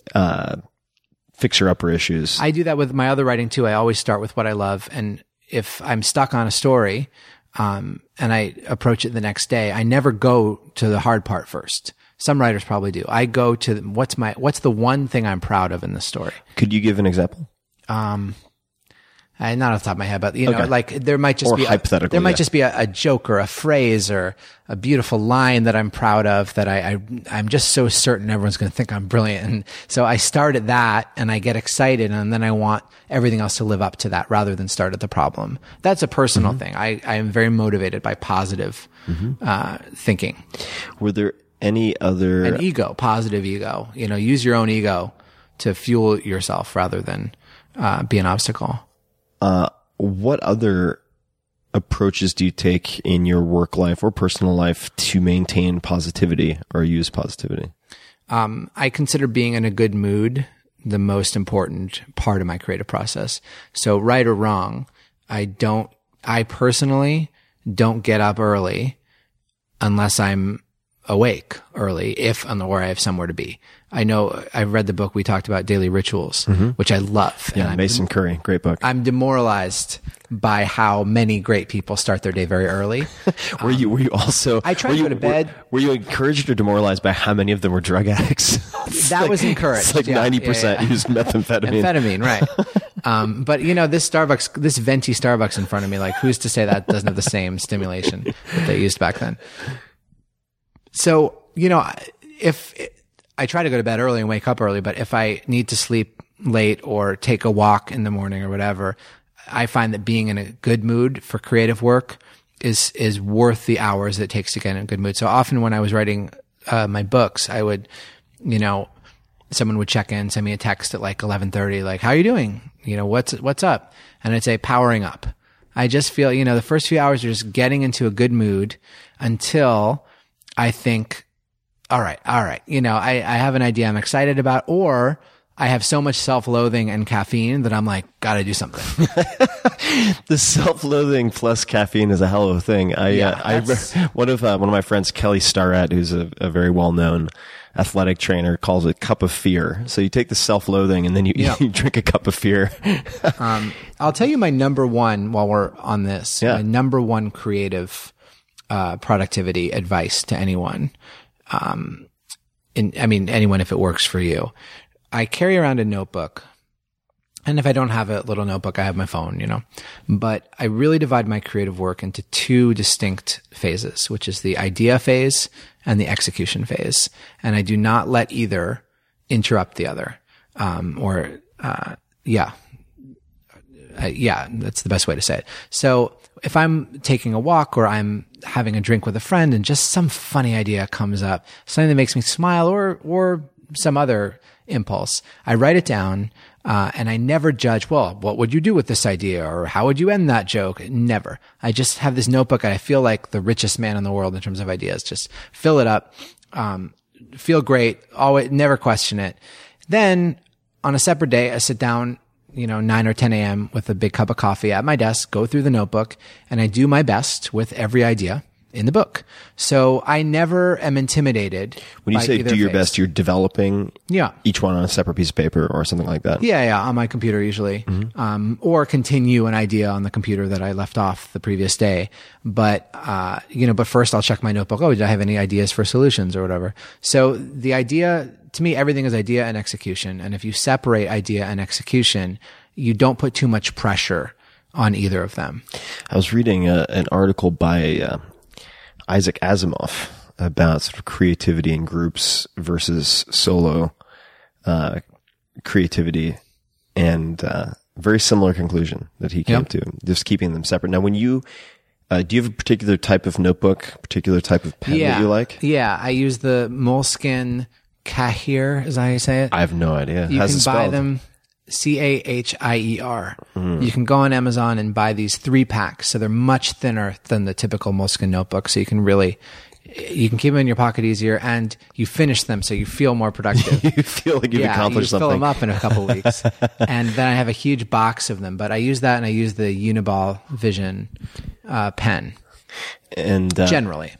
fixer-upper issues. I do that with my other writing too. I always start with what I love. And if I'm stuck on a story, um, and I approach it the next day, I never go to the hard part first. Some writers probably do. I go to what's my, what's the one thing I'm proud of in this story? Could you give an example? Um, I, not off the top of my head, but you know, Okay. like there might just Or be, a, hypothetically, there might yeah. just be a, a joke or a phrase or a beautiful line that I'm proud of that I, I I'm just so certain everyone's going to think I'm brilliant. And so I start at that and I get excited, and then I want everything else to live up to that rather than start at the problem. That's a personal Mm-hmm. thing. I, I am very motivated by positive, uh, thinking Were there any other... and ego, positive ego. You know, use your own ego to fuel yourself rather than, uh, be an obstacle. what other approaches do you take in your work life or personal life to maintain positivity or use positivity? Um, I consider being in a good mood the most important part of my creative process. So right or wrong, I don't, I personally don't get up early unless I'm awake early, if or I have somewhere to be. I know I've read the book we talked about, Daily Rituals, which I love. Yeah, and I'm Mason Curry, great book. I'm demoralized by how many great people start their day very early. were you were you also? I tried were to you, go to bed. Were, were you encouraged or demoralized by how many of them were drug addicts? It's That like- was encouraged. It's like Yeah, ninety yeah, percent yeah. used methamphetamine. Amphetamine, right. Um, but you know, this Starbucks, this venti Starbucks in front of me, like who's to say that doesn't have the same stimulation that they used back then? So, you know, if I try to go to bed early and wake up early, but if I need to sleep late or take a walk in the morning or whatever, I find that being in a good mood for creative work is, is worth the hours it takes to get in a good mood. So often when I was writing, uh, my books, I would, you know, someone would check in, send me a text at like eleven thirty, like, how are you doing? You know, what's, what's up? And I'd say powering up. I just feel, you know, the first few hours are just getting into a good mood until I think, all right, all right. You know, I, I have an idea I'm excited about, or I have so much self-loathing and caffeine that I'm like, gotta do something. The self-loathing plus caffeine is a hell of a thing. I, Yeah, uh, I that's- one of uh, one of my friends, Kelly Starrett, who's a, a very well-known athletic trainer, calls it cup of fear. So you take the self-loathing and then you, Yeah. you drink a cup of fear. Um, I'll tell you my number one while we're on this. Yeah. My number one creative uh, productivity advice to anyone. Um, in, I mean, anyone if it works for you. I carry around a notebook. And if I don't have a little notebook, I have my phone, you know. But I really divide my creative work into two distinct phases, which is the idea phase and the execution phase. And I do not let either interrupt the other. Um, or, uh, yeah. Uh, yeah, that's the best way to say it. So if I'm taking a walk or I'm having a drink with a friend and just some funny idea comes up, something that makes me smile or, or some other impulse, I write it down, uh, and I never judge, well, what would you do with this idea? Or how would you end that joke? Never. I just have this notebook and I feel like the richest man in the world in terms of ideas. Just fill it up, um, feel great, always, never question it. Then on a separate day, I sit down, you know, nine or ten a.m. with a big cup of coffee at my desk, go through the notebook, and I do my best with every idea in the book. So I never am intimidated. When you by say either do your phase. best, you're developing Yeah. each one on a separate piece of paper or something like that. Yeah, yeah, on my computer usually, um, or continue an idea on the computer that I left off the previous day. But uh, you know, but first I'll check my notebook. Oh, did I have any ideas for solutions or whatever? So the idea, to me, everything is idea and execution. And if you separate idea and execution, you don't put too much pressure on either of them. I was reading a, an article by uh, Isaac Asimov about sort of creativity in groups versus solo uh, creativity, and uh, very similar conclusion that he came Yep. to, just keeping them separate. Now, when you uh, do you have a particular type of notebook, particular type of pen yeah, that you like? Yeah, I use the Moleskine Cahir, is that how you say it? I have no idea. You How's can it buy spelled? them C A H I E R. Mm. You can go on Amazon and buy these three packs. So they're much thinner than the typical Moleskine notebook. So you can really, you can keep them in your pocket easier and you finish them so you feel more productive. You feel like you've yeah, accomplished you fill something. them up in a couple weeks. And then I have a huge box of them. But I use that and I use the Uniball Vision uh, pen And uh, generally.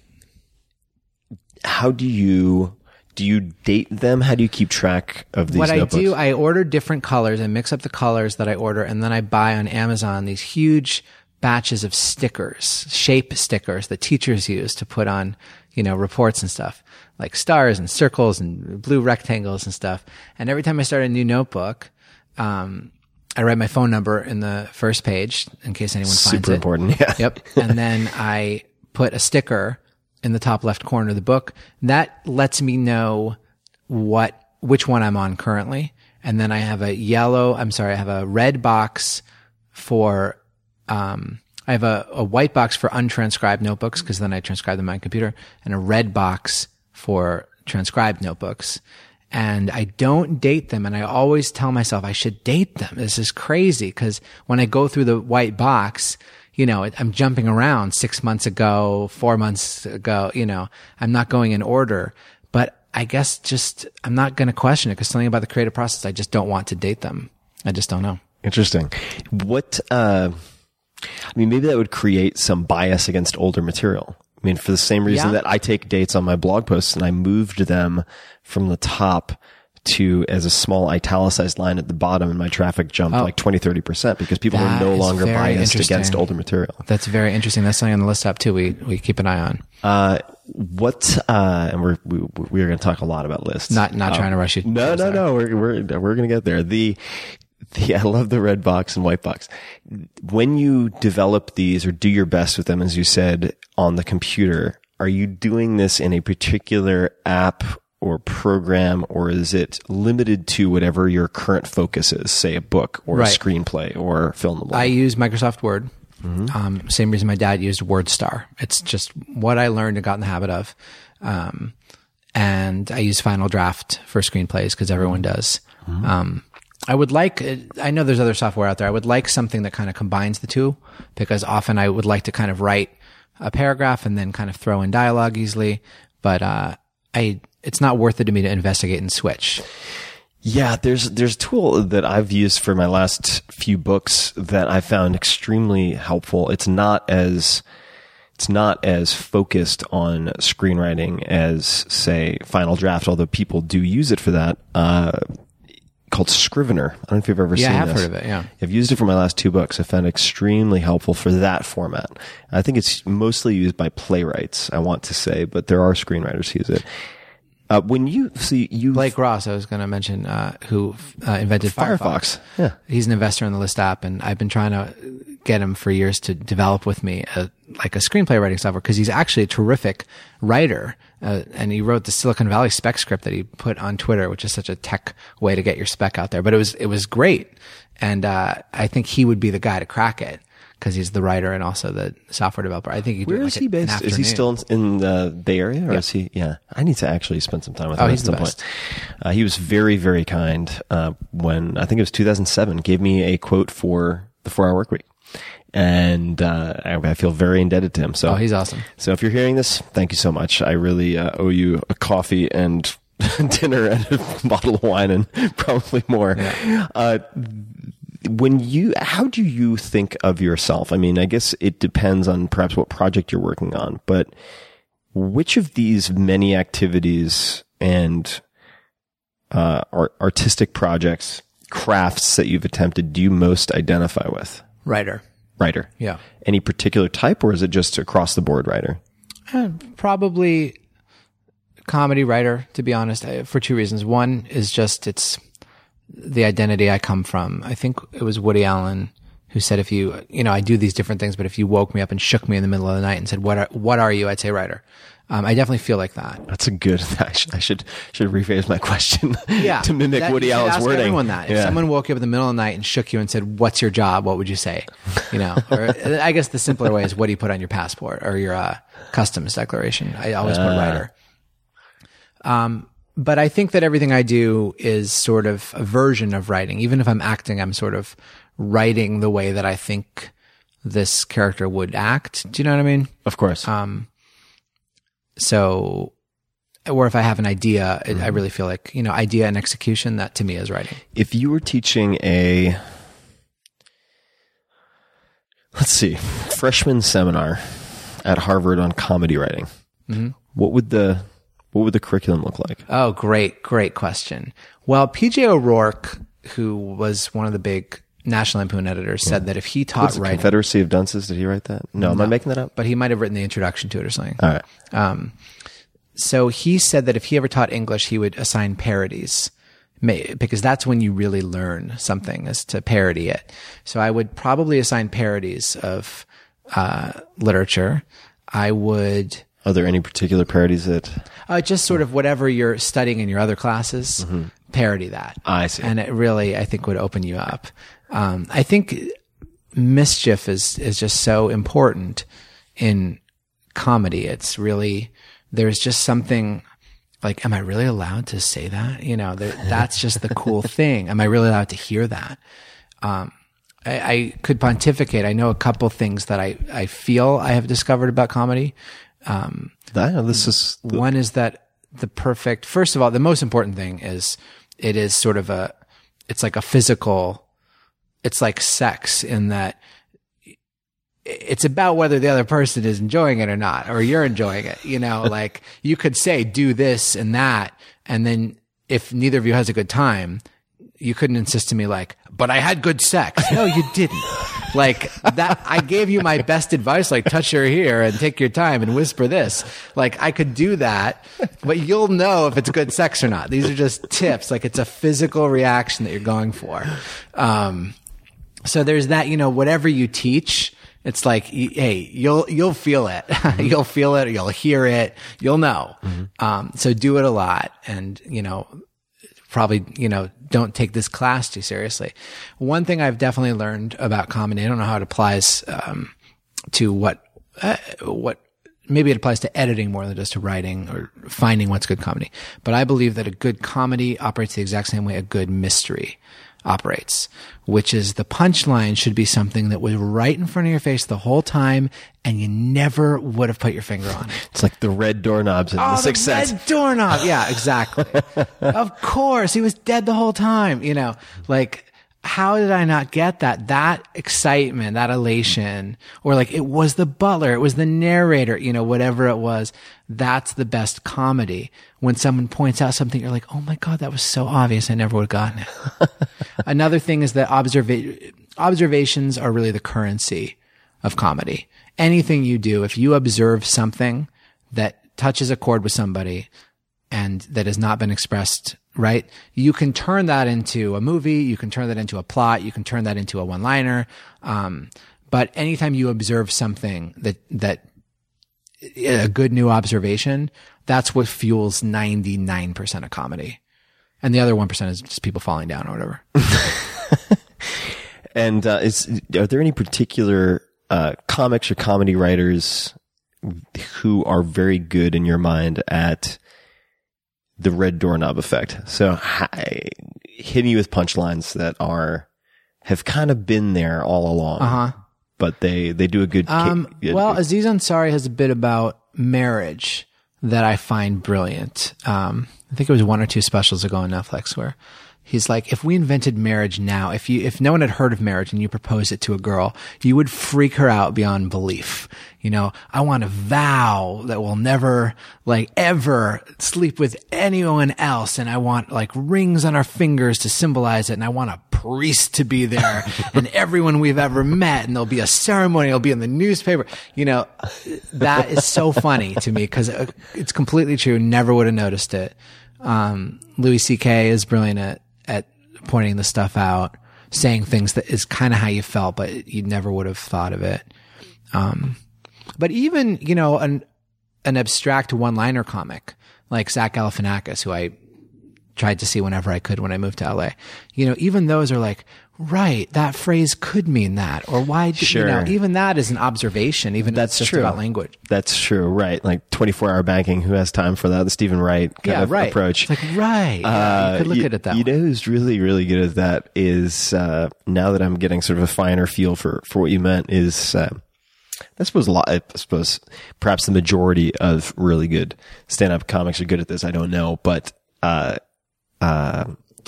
how do you do you date them? How do you keep track of these What notebooks? I do, I order different colors and mix up the colors that I order, and then I buy on Amazon these huge batches of stickers, shape stickers that teachers use to put on, you know, reports and stuff, like stars and circles and blue rectangles and stuff. And every time I start a new notebook, um, I write my phone number in the first page in case anyone finds it. Super important. Yeah. Yep. And then I put a sticker in the top left corner of the book. That lets me know what, which one I'm on currently. And then I have a yellow, I'm sorry, I have a red box for, um, I have a, a white box for untranscribed notebooks because then I transcribe them on my computer, and a red box for transcribed notebooks. And I don't date them. And I always tell myself I should date them. This is crazy because when I go through the white box, you know, I'm jumping around six months ago, four months ago, you know, I'm not going in order, but I guess just, I'm not going to question it because something about the creative process, I just don't want to date them. I just don't know. Interesting. What, uh, I mean, maybe that would create some bias against older material. I mean, for the same reason Yeah. that I take dates on my blog posts and I moved them from the top to as a small italicized line at the bottom, and my traffic jumped Oh. like twenty, thirty percent because people That are no is longer very biased interesting. against older material. That's very interesting. That's something on the list up too. We, we keep an eye on. Uh, what, uh, and we're, we, we're going to talk a lot about lists. Not, not Um, trying to rush you. No, no, no. We're, we're, we're going to get there. The, the, I love the red box and white box. When you develop these or do your best with them, as you said, on the computer, are you doing this in a particular app or program, or is it limited to whatever your current focus is, say a book or Right. a screenplay or filmable? I use Microsoft Word. Mm-hmm. Um, same reason my dad used WordStar. It's just what I learned and got in the habit of. Um, and I use Final Draft for screenplays because everyone does. Mm-hmm. Um, I would like, I know there's other software out there. I would like something that kind of combines the two because often I would like to kind of write a paragraph and then kind of throw in dialogue easily. But, uh, I, it's not worth it to me to investigate and switch. Yeah, there's there's a tool that I've used for my last few books that I found extremely helpful. It's not as it's not as focused on screenwriting as, say, Final Draft, although people do use it for that. Uh, called Scrivener. I don't know if you've ever yeah, seen I have this. heard of it, yeah. I've used it for my last two books. I found it extremely helpful for that format. I think it's mostly used by playwrights, I want to say, but there are screenwriters who use it. Uh, when you see you Blake Ross, I was going to mention, uh, who uh, invented Firefox. Firefox, yeah, he's an investor in the List app, and I've been trying to get him for years to develop with me a, like a screenplay writing software, because he's actually a terrific writer, uh, and he wrote the Silicon Valley spec script that he put on Twitter, which is such a tech way to get your spec out there. But it was it was great, and uh, I think he would be the guy to crack it, because he's the writer and also the software developer. I think he'd do Where it is like he an based? Is he afternoon. still in, in the Bay Area, or Yeah. is he? Yeah, I need to actually spend some time with Oh, him he's at the some best. point. Uh, he was very, very kind uh, when I think it was two thousand seven. Gave me a quote for the Four Hour Work Week, and uh, I, I feel very indebted to him. So, Oh, he's awesome. So if you're hearing this, thank you so much. I really uh, owe you a coffee and dinner and a bottle of wine and probably more. Yeah. Uh, when you, how do you think of yourself? I mean, I guess it depends on perhaps what project you're working on, but which of these many activities and uh, art, artistic projects, crafts that you've attempted, do you most identify with? Writer. Writer. Yeah. Any particular type, or is it just across the board writer? Uh, probably comedy writer, to be honest, I- for two reasons. One is just it's the identity I come from. I think it was Woody Allen who said, if you, you know, I do these different things, but if you woke me up and shook me in the middle of the night and said, what are, what are you? I'd say writer. Um, I definitely feel like that. That's a good, I should, I should, should rephrase my question Yeah. to mimic that, Woody you should Allen's ask wording. everyone that. If Yeah. someone woke you up in the middle of the night and shook you and said, what's your job? What would you say? You know, or I guess the simpler way is, what do you put on your passport or your, uh, customs declaration? I always put Ah. writer. Um, but I think that everything I do is sort of a version of writing. Even if I'm acting, I'm sort of writing the way that I think this character would act. Do you know what I mean? Of course. Um, so, or if I have an idea, it, I really feel like, you know, idea and execution, that to me is writing. If you were teaching a, let's see, freshman seminar at Harvard on comedy writing, Mm-hmm. what would the, what would the curriculum look like? Oh, great, great question. Well, P J O'Rourke, who was one of the big National Lampoon editors, said that if he taught What's the writing, Confederacy of Dunces? Did he write that? No, am I making that up? but he might have written the introduction to it or something. All right. Um, so he said that if he ever taught English, he would assign parodies, may- because that's when you really learn something, is to parody it. So I would probably assign parodies of uh, literature. I would Are there any particular parodies that? uh, just sort of whatever you're studying in your other classes, parody that. I see. And it really, I think, would open you up. Um, I think mischief is is just so important in comedy. It's really, there's just something like, am I really allowed to say that? You know, there, that's just the cool thing. Am I really allowed to hear that? Um, I, I could pontificate. I know a couple things that I, I feel I have discovered about comedy. Um, I know this is the, one is that the perfect, first of all, the most important thing is it is sort of a, it's like a physical, it's like sex in that it's about whether the other person is enjoying it or not, or you're enjoying it. You know, like you could say, do this and that. And then if neither of you has a good time, you couldn't insist to me like, but I had good sex. No, you didn't. Like that, I gave you my best advice, like touch her here and take your time and whisper this. Like I could do that, but you'll know if it's good sex or not. These are just tips. Like it's a physical reaction that you're going for. Um, so there's that, you know, whatever you teach, it's like, hey, you'll, you'll feel it. You'll feel it. You'll hear it. You'll know. Mm-hmm. Um, so do it a lot and, you know, probably, you know, don't take this class too seriously. One thing I've definitely learned about comedy, I don't know how it applies, um, to what, uh, what, maybe it applies to editing more than just to writing or finding what's good comedy. But I believe that a good comedy operates the exact same way a good mystery operates, which is the punchline should be something that was right in front of your face the whole time, and you never would have put your finger on it. It's like the red doorknobs in Oh, The the Sixth Sense. red doorknob. Yeah, exactly. Of course, he was dead the whole time. You know, like, how did I not get that? That excitement, that elation, or like it was the butler, it was the narrator, you know, whatever it was. That's the best comedy. When someone points out something, you're like, oh my God, that was so obvious. I never would have gotten it. Another thing is that observa- observations are really the currency of comedy. Anything you do, if you observe something that touches a chord with somebody and that has not been expressed right, you can turn that into a movie, you can turn that into a plot, you can turn that into a one-liner. Um, but anytime you observe something that, that a good new observation, that's what fuels ninety-nine percent of comedy. And the other one percent is just people falling down or whatever. And uh, is are there any particular uh, comics or comedy writers who are very good in your mind at the red doorknob effect? So hi, hitting you with punchlines that are have kind of been there all along, Uh-huh. but they they do a good. Um, ca- well, Aziz Ansari has a bit about marriage that I find brilliant. Um, I think it was one or two specials ago on Netflix where he's like, if we invented marriage now, if you, if no one had heard of marriage and you proposed it to a girl, you would freak her out beyond belief. You know, I want a vow that will never, like, ever sleep with anyone else. And I want, like, rings on our fingers to symbolize it. And I want a priest to be there and everyone we've ever met. And there'll be a ceremony. It'll be in the newspaper. You know, that is so funny to me because it's completely true. Never would have noticed it. Um, Louis C K is brilliant at, at pointing the stuff out, saying things that is kind of how you felt, but you never would have thought of it. Um, but even, you know, an, an abstract one-liner comic like Zach Galifianakis, who I tried to see whenever I could when I moved to L A, you know, even those are like, right, that phrase could mean that, or why, do, Sure. you know, even that is an observation, even That's if it's just true. about language. That's true, right? Like twenty-four hour banking. Who has time for that? The Stephen Wright kind Yeah, of right. approach. It's like, right. Yeah, you could look you, at it that You way. know who's really, really good at that is, uh, now that I'm getting sort of a finer feel for, for what you meant is, uh, I suppose a lot, I suppose perhaps the majority of really good stand-up comics are good at this. I don't know, but, uh, uh,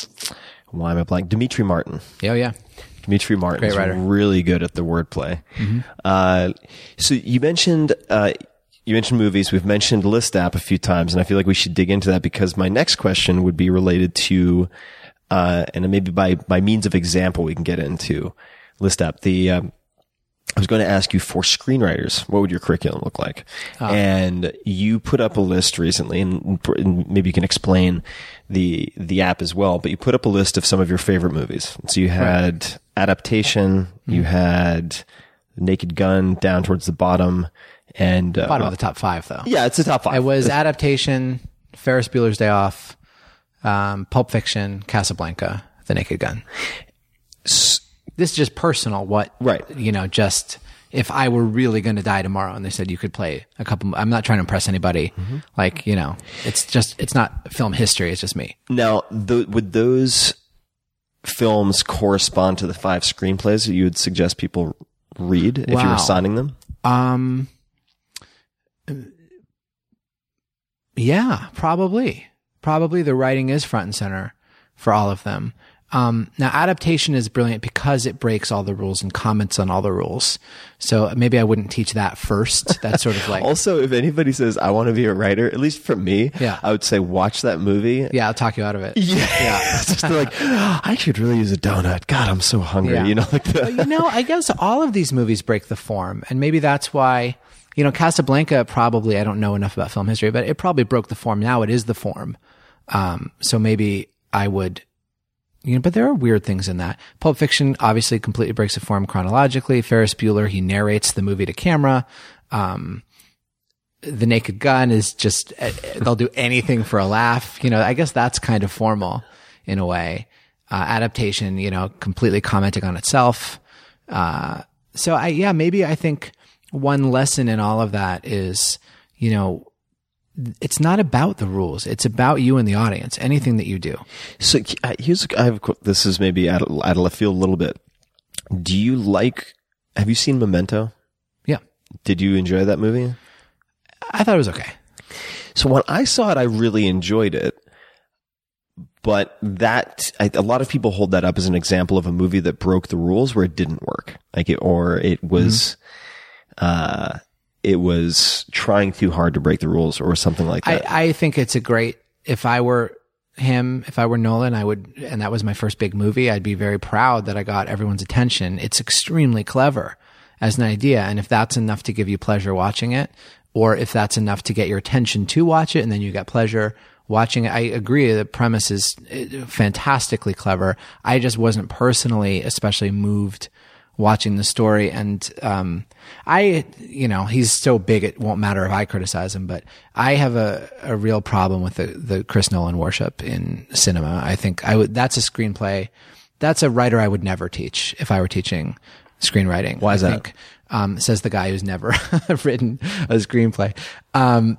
why am I blank? Dimitri Martin. Oh, yeah. Dimitri Martin Great is writer. really good at the wordplay. Mm-hmm. Uh, so you mentioned, uh, you mentioned movies. We've mentioned List App a few times, and I feel like we should dig into that because my next question would be related to, uh, and maybe by, by means of example, we can get into List App. The, um, I was going to ask you for screenwriters, what would your curriculum look like? Ah. And you put up a list recently, and, and maybe you can explain the the app as well. But you put up a list of some of your favorite movies. So you had right. Adaptation, mm-hmm. you had Naked Gun down towards the bottom, and uh, bottom of the top five, though. Yeah, it's the top five. It was Adaptation, Ferris Bueller's Day Off, um, Pulp Fiction, Casablanca, The Naked Gun. S- This is just personal. What, right. you know, just if I were really going to die tomorrow and they said you could play a couple, I'm not trying to impress anybody. Mm-hmm. Like, you know, it's just, it's not film history. It's just me. Now, th- would those films correspond to the five screenplays that you would suggest people read if wow. you were signing them? Um, yeah, probably. Probably the writing is front and center for all of them. Um, now Adaptation is brilliant because it breaks all the rules and comments on all the rules. So maybe I wouldn't teach that first. That's sort of like, also, if anybody says, I want to be a writer, at least for me, yeah. I would say, watch that movie. Yeah. I'll talk you out of it. Yeah. yeah. It's just like, oh, I could really use a donut. God, I'm so hungry. Yeah. You know, like that. But, you know, I guess all of these movies break the form, and maybe that's why, you know, Casablanca probably, I don't know enough about film history, but it probably broke the form. Now it is the form. Um, so maybe I would, you know, but there are weird things in that. Pulp Fiction obviously completely breaks the form chronologically. Ferris Bueller, he narrates the movie to camera. Um, The Naked Gun is just, they'll do anything for a laugh. You know, I guess that's kind of formal in a way. Uh, Adaptation, you know, completely commenting on itself. Uh, so I, yeah, maybe I think one lesson in all of that is, you know, it's not about the rules. It's about you and the audience, anything that you do. So uh, here's, I have, a qu- this is maybe out of, out of left field a little bit. Do you like, have you seen Memento? Yeah. Did you enjoy that movie? I thought it was okay. So when I saw it, I really enjoyed it. But that, I, a lot of people hold that up as an example of a movie that broke the rules where it didn't work. Like it, or it was, mm-hmm. uh, it was trying too hard to break the rules or something like that. I, I think it's a great, if I were him, if I were Nolan, I would, and that was my first big movie, I'd be very proud that I got everyone's attention. It's extremely clever as an idea. And if that's enough to give you pleasure watching it, or if that's enough to get your attention to watch it and then you get pleasure watching it, I agree. The premise is fantastically clever. I just wasn't personally especially moved watching the story. And, um, I, you know, he's so big, it won't matter if I criticize him, but I have a, a real problem with the, the Chris Nolan worship in cinema. I think I would, that's a screenplay. That's a writer I would never teach if I were teaching screenwriting. Why is I that? Think, um, says the guy who's never written a screenplay. Um,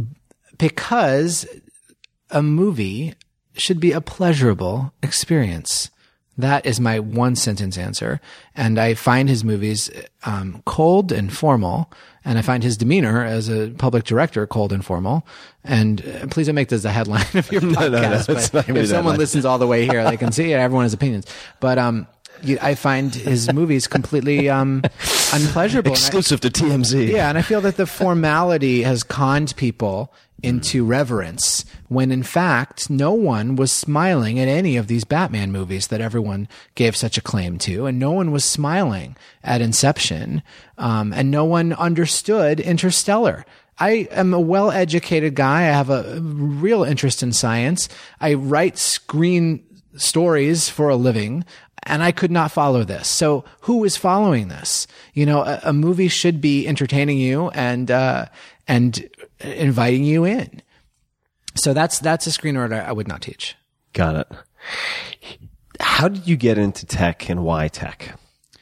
because a movie should be a pleasurable experience. That is my one sentence answer. And I find his movies, um, cold and formal. And I find his demeanor as a public director cold and formal. And uh, please don't make this the headline of your podcast. no, no, no, it's but not if someone headline. listens all the way here, they can see it. Everyone has opinions. But, um, you, I find his movies completely, um, unpleasurable. Exclusive to T M Z. Yeah. And I feel that the formality has conned people into reverence when in fact no one was smiling at any of these Batman movies that everyone gave such acclaim to, and no one was smiling at Inception, um, and no one understood Interstellar. I am a well-educated guy. I have a real interest in science. I write screen stories for a living, and I could not follow this. So who is following this? You know, a, a movie should be entertaining you and, uh, and inviting you in. So that's, that's a screenwriter I would not teach. Got it. How did you get into tech and why tech?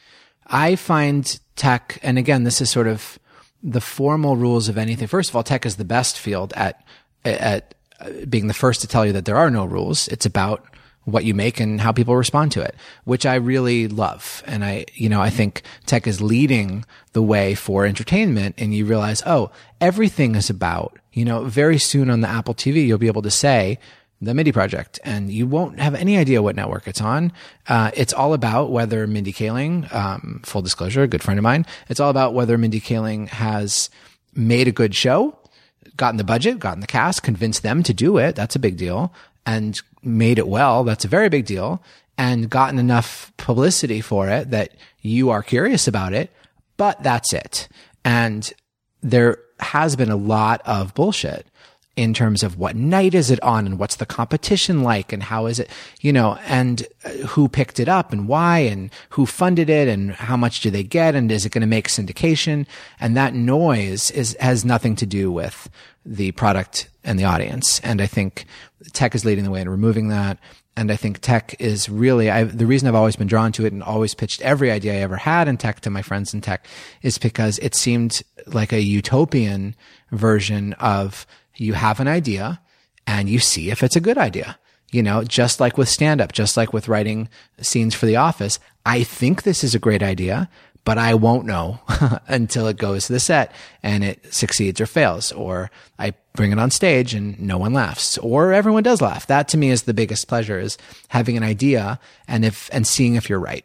I find tech, and again, this is sort of the formal rules of anything. First of all, tech is the best field at, at being the first to tell you that there are no rules. It's about what you make and how people respond to it, which I really love. And I, you know, I think tech is leading the way for entertainment, and you realize, oh, everything is about, you know, very soon on the Apple T V, you'll be able to say the Mindy Project, and you won't have any idea what network it's on. Uh, it's all about whether Mindy Kaling, um, full disclosure, a good friend of mine, it's all about whether Mindy Kaling has made a good show, gotten the budget, gotten the cast, convinced them to do it. That's a big deal. And made it well. That's a very big deal. And gotten enough publicity for it that you are curious about it, but that's it. And there has been a lot of bullshit in terms of what night is it on and what's the competition like and how is it, you know, and who picked it up and why and who funded it and how much do they get and is it going to make syndication? And that noise is, has nothing to do with the product and the audience. And I think tech is leading the way in removing that. And I think tech is really, I, the reason I've always been drawn to it and always pitched every idea I ever had in tech to my friends in tech is because it seemed like a utopian version of you have an idea and you see if it's a good idea. You know, just like with stand-up, just like with writing scenes for The Office, I think this is a great idea, but I won't know until it goes to the set and it succeeds or fails, or I bring it on stage and no one laughs, or everyone does laugh. That to me is the biggest pleasure, is having an idea and if, and seeing if you're right.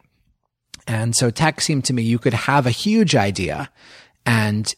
And so tech seemed to me you could have a huge idea and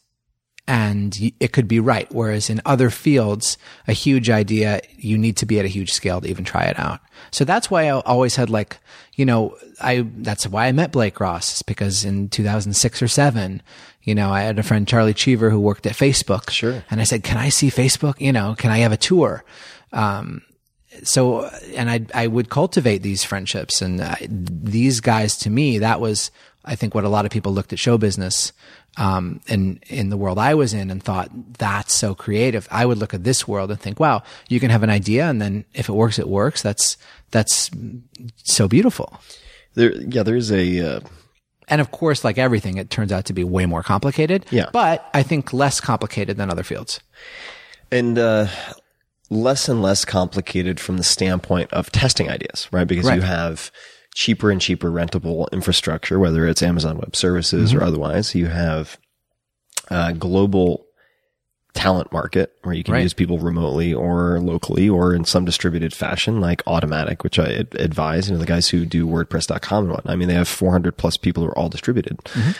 and it could be right. Whereas in other fields, a huge idea, you need to be at a huge scale to even try it out. So that's why I always had like, you know, I, that's why I met Blake Ross, because in two thousand six or seven, you know, I had a friend, Charlie Cheever, who worked at Facebook. Sure. And I said, can I see Facebook? You know, can I have a tour? Um, so, and I, I would cultivate these friendships, and I, these guys, to me, that was, I think, what a lot of people looked at show business, um, in, in the world I was in and thought, that's so creative. I would look at this world and think, wow, you can have an idea, and then if it works, it works. That's, that's so beautiful. There, yeah, there is a, uh... and of course, like everything, it turns out to be way more complicated. Yeah. But I think less complicated than other fields. And uh, less and less complicated from the standpoint of testing ideas, right? Because Right. you have cheaper and cheaper rentable infrastructure, whether it's Amazon Web Services Mm-hmm. or otherwise. You have a global talent market where you can Right. use people remotely or locally or in some distributed fashion, like Automatic, which I ad- advise, you know, the guys who do WordPress dot com and whatnot. I mean, they have four hundred plus people who are all distributed. Mm-hmm.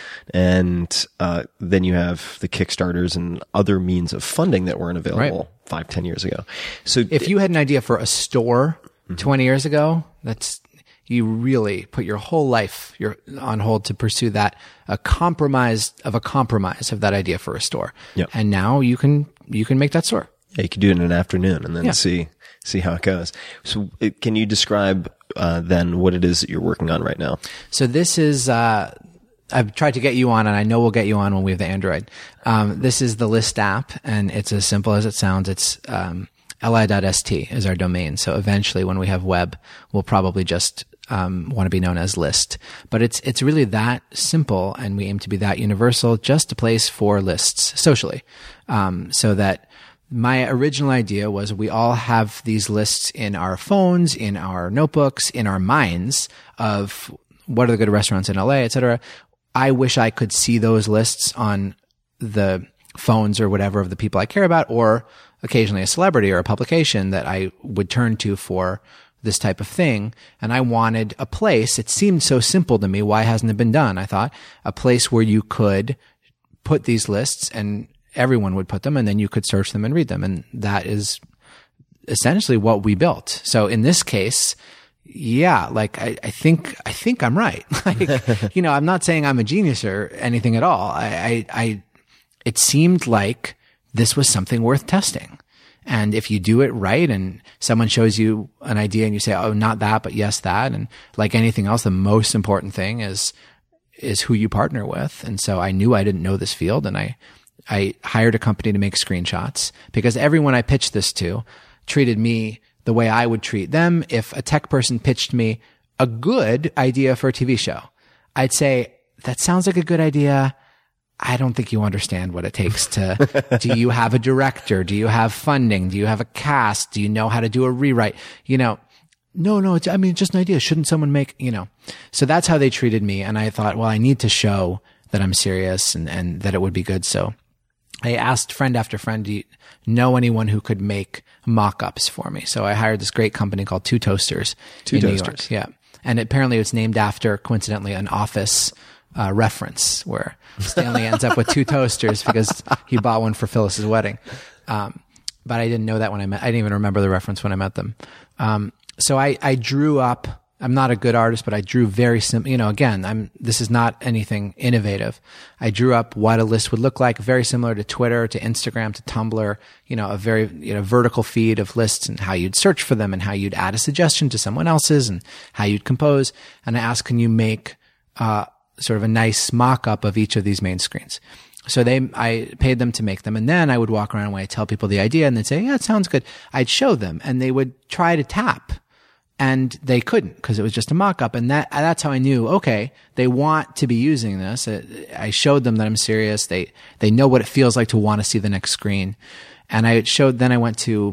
And uh, then you have the Kickstarters and other means of funding that weren't available Right. five, ten years ago. So If you had an idea for a store twenty years ago, that's, you really put your whole life you're on hold to pursue that, a compromise of a compromise of that idea for a store. Yep. And now you can, you can make that store. yeah, you could do it in an afternoon and then Yeah. see see how it goes. So it, can you describe uh, then what it is that you're working on right now? So this is, uh, I've tried to get you on, and I know we'll get you on when we have the Android. Um, this is the List app, and it's as simple as it sounds. It's, um, li dot s t is our domain. So eventually when we have web, we'll probably just, um, want to be known as List. But it's, it's really that simple, and we aim to be that universal, just a place for lists socially. Um, so that my original idea was we all have these lists in our phones, in our notebooks, in our minds of what are the good restaurants in L A, et cetera. I wish I could see those lists on the phones or whatever of the people I care about, or occasionally a celebrity or a publication that I would turn to for this type of thing. And I wanted a place. It seemed so simple to me. Why hasn't it been done? I thought a place where you could put these lists and everyone would put them, and then you could search them and read them. And that is essentially what we built. So in this case, yeah, like I, I think, I think I'm right. Like, you know, I'm not saying I'm a genius or anything at all. I, I, I, it seemed like this was something worth testing. And if you do it right and someone shows you an idea and you say, oh, not that, but yes, that. And like anything else, the most important thing is, is who you partner with. And so I knew I didn't know this field, and I, I hired a company to make screenshots, because everyone I pitched this to treated me the way I would treat them. If a tech person pitched me a good idea for a T V show, I'd say, that sounds like a good idea. I don't think you understand what it takes to, do you have a director? Do you have funding? Do you have a cast? Do you know how to do a rewrite? You know, no, no, it's, I mean, just an idea. Shouldn't someone make, you know, so that's how they treated me. And I thought, well, I need to show that I'm serious and, and that it would be good. So I asked friend after friend, do you know anyone who could make mock-ups for me? So I hired this great company called Two Toasters Two in New Toasters. York. Yeah. And apparently it's named after, coincidentally, an Office uh, reference where Stanley ends up with two toasters because he bought one for Phyllis's wedding. Um, but I didn't know that when I met, I didn't even remember the reference when I met them. Um, so I, I drew up, I'm not a good artist, but I drew very simple, you know, again, I'm, this is not anything innovative. I drew up what a list would look like, very similar to Twitter, to Instagram, to Tumblr, you know, a very, you know, vertical feed of lists and how you'd search for them and how you'd add a suggestion to someone else's and how you'd compose. And I asked, can you make, uh, sort of a nice mock-up of each of these main screens? So they, I paid them to make them. And then I would walk around when I tell people the idea and they'd say, yeah, it sounds good. I'd show them and they would try to tap and they couldn't because it was just a mock-up. And that, that's how I knew, okay, they want to be using this. I showed them that I'm serious. They, they know what it feels like to want to see the next screen. And I showed, then I went to,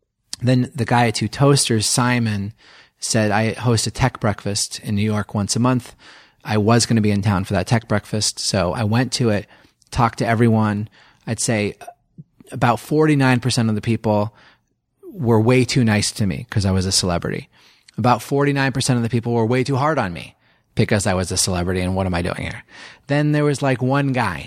then the guy at Two Toasters, Simon, said, I host a tech breakfast in New York once a month. I was going to be in town for that tech breakfast. So I went to it, talked to everyone. I'd say about forty-nine percent of the people were way too nice to me because I was a celebrity. About forty-nine percent of the people were way too hard on me because I was a celebrity. And what am I doing here? Then there was like one guy,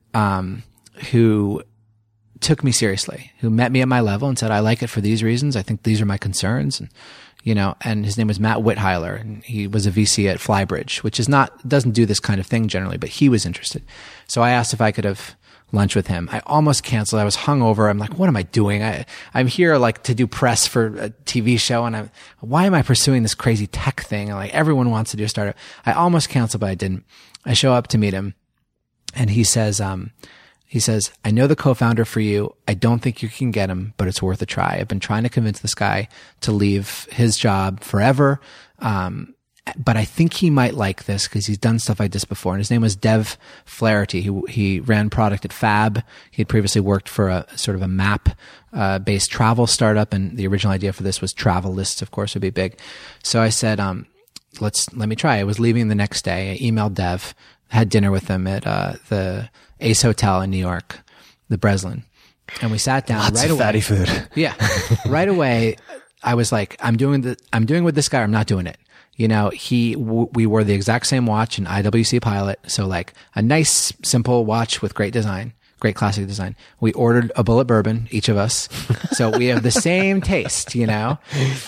um, who took me seriously, who met me at my level and said, I like it for these reasons. I think these are my concerns. And, you know, and his name was Matt Witheiler, and he was a V C at Flybridge, which is not, doesn't do this kind of thing generally, but he was interested. So I asked if I could have lunch with him. I almost canceled. I was hungover. I'm like, what am I doing? I, I'm here like to do press for a T V show. And I'm, why am I pursuing this crazy tech thing? And like everyone wants to do a startup. I almost canceled, but I didn't. I show up to meet him and he says, um, He says, I know the co-founder for you. I don't think you can get him, but it's worth a try. I've been trying to convince this guy to leave his job forever. Um, but I think he might like this because he's done stuff like this before. And his name was Dev Flaherty. He, he ran product at Fab. He had previously worked for a sort of a map uh, based travel startup. And the original idea for this was travel lists, of course, would be big. So I said, um, let's, let me try. I was leaving the next day. I emailed Dev, had dinner with him at uh, the Ace Hotel in New York, the Breslin. And we sat down Lots right of away. fatty food. Yeah. Right away, I was like, I'm doing the, I'm doing with this guy, or I'm not doing it. You know, he, w- we wore the exact same watch, an I W C Pilot. So like a nice, simple watch with great design, great classic design. We ordered a Bullet Bourbon, each of us. So we have the same taste, you know,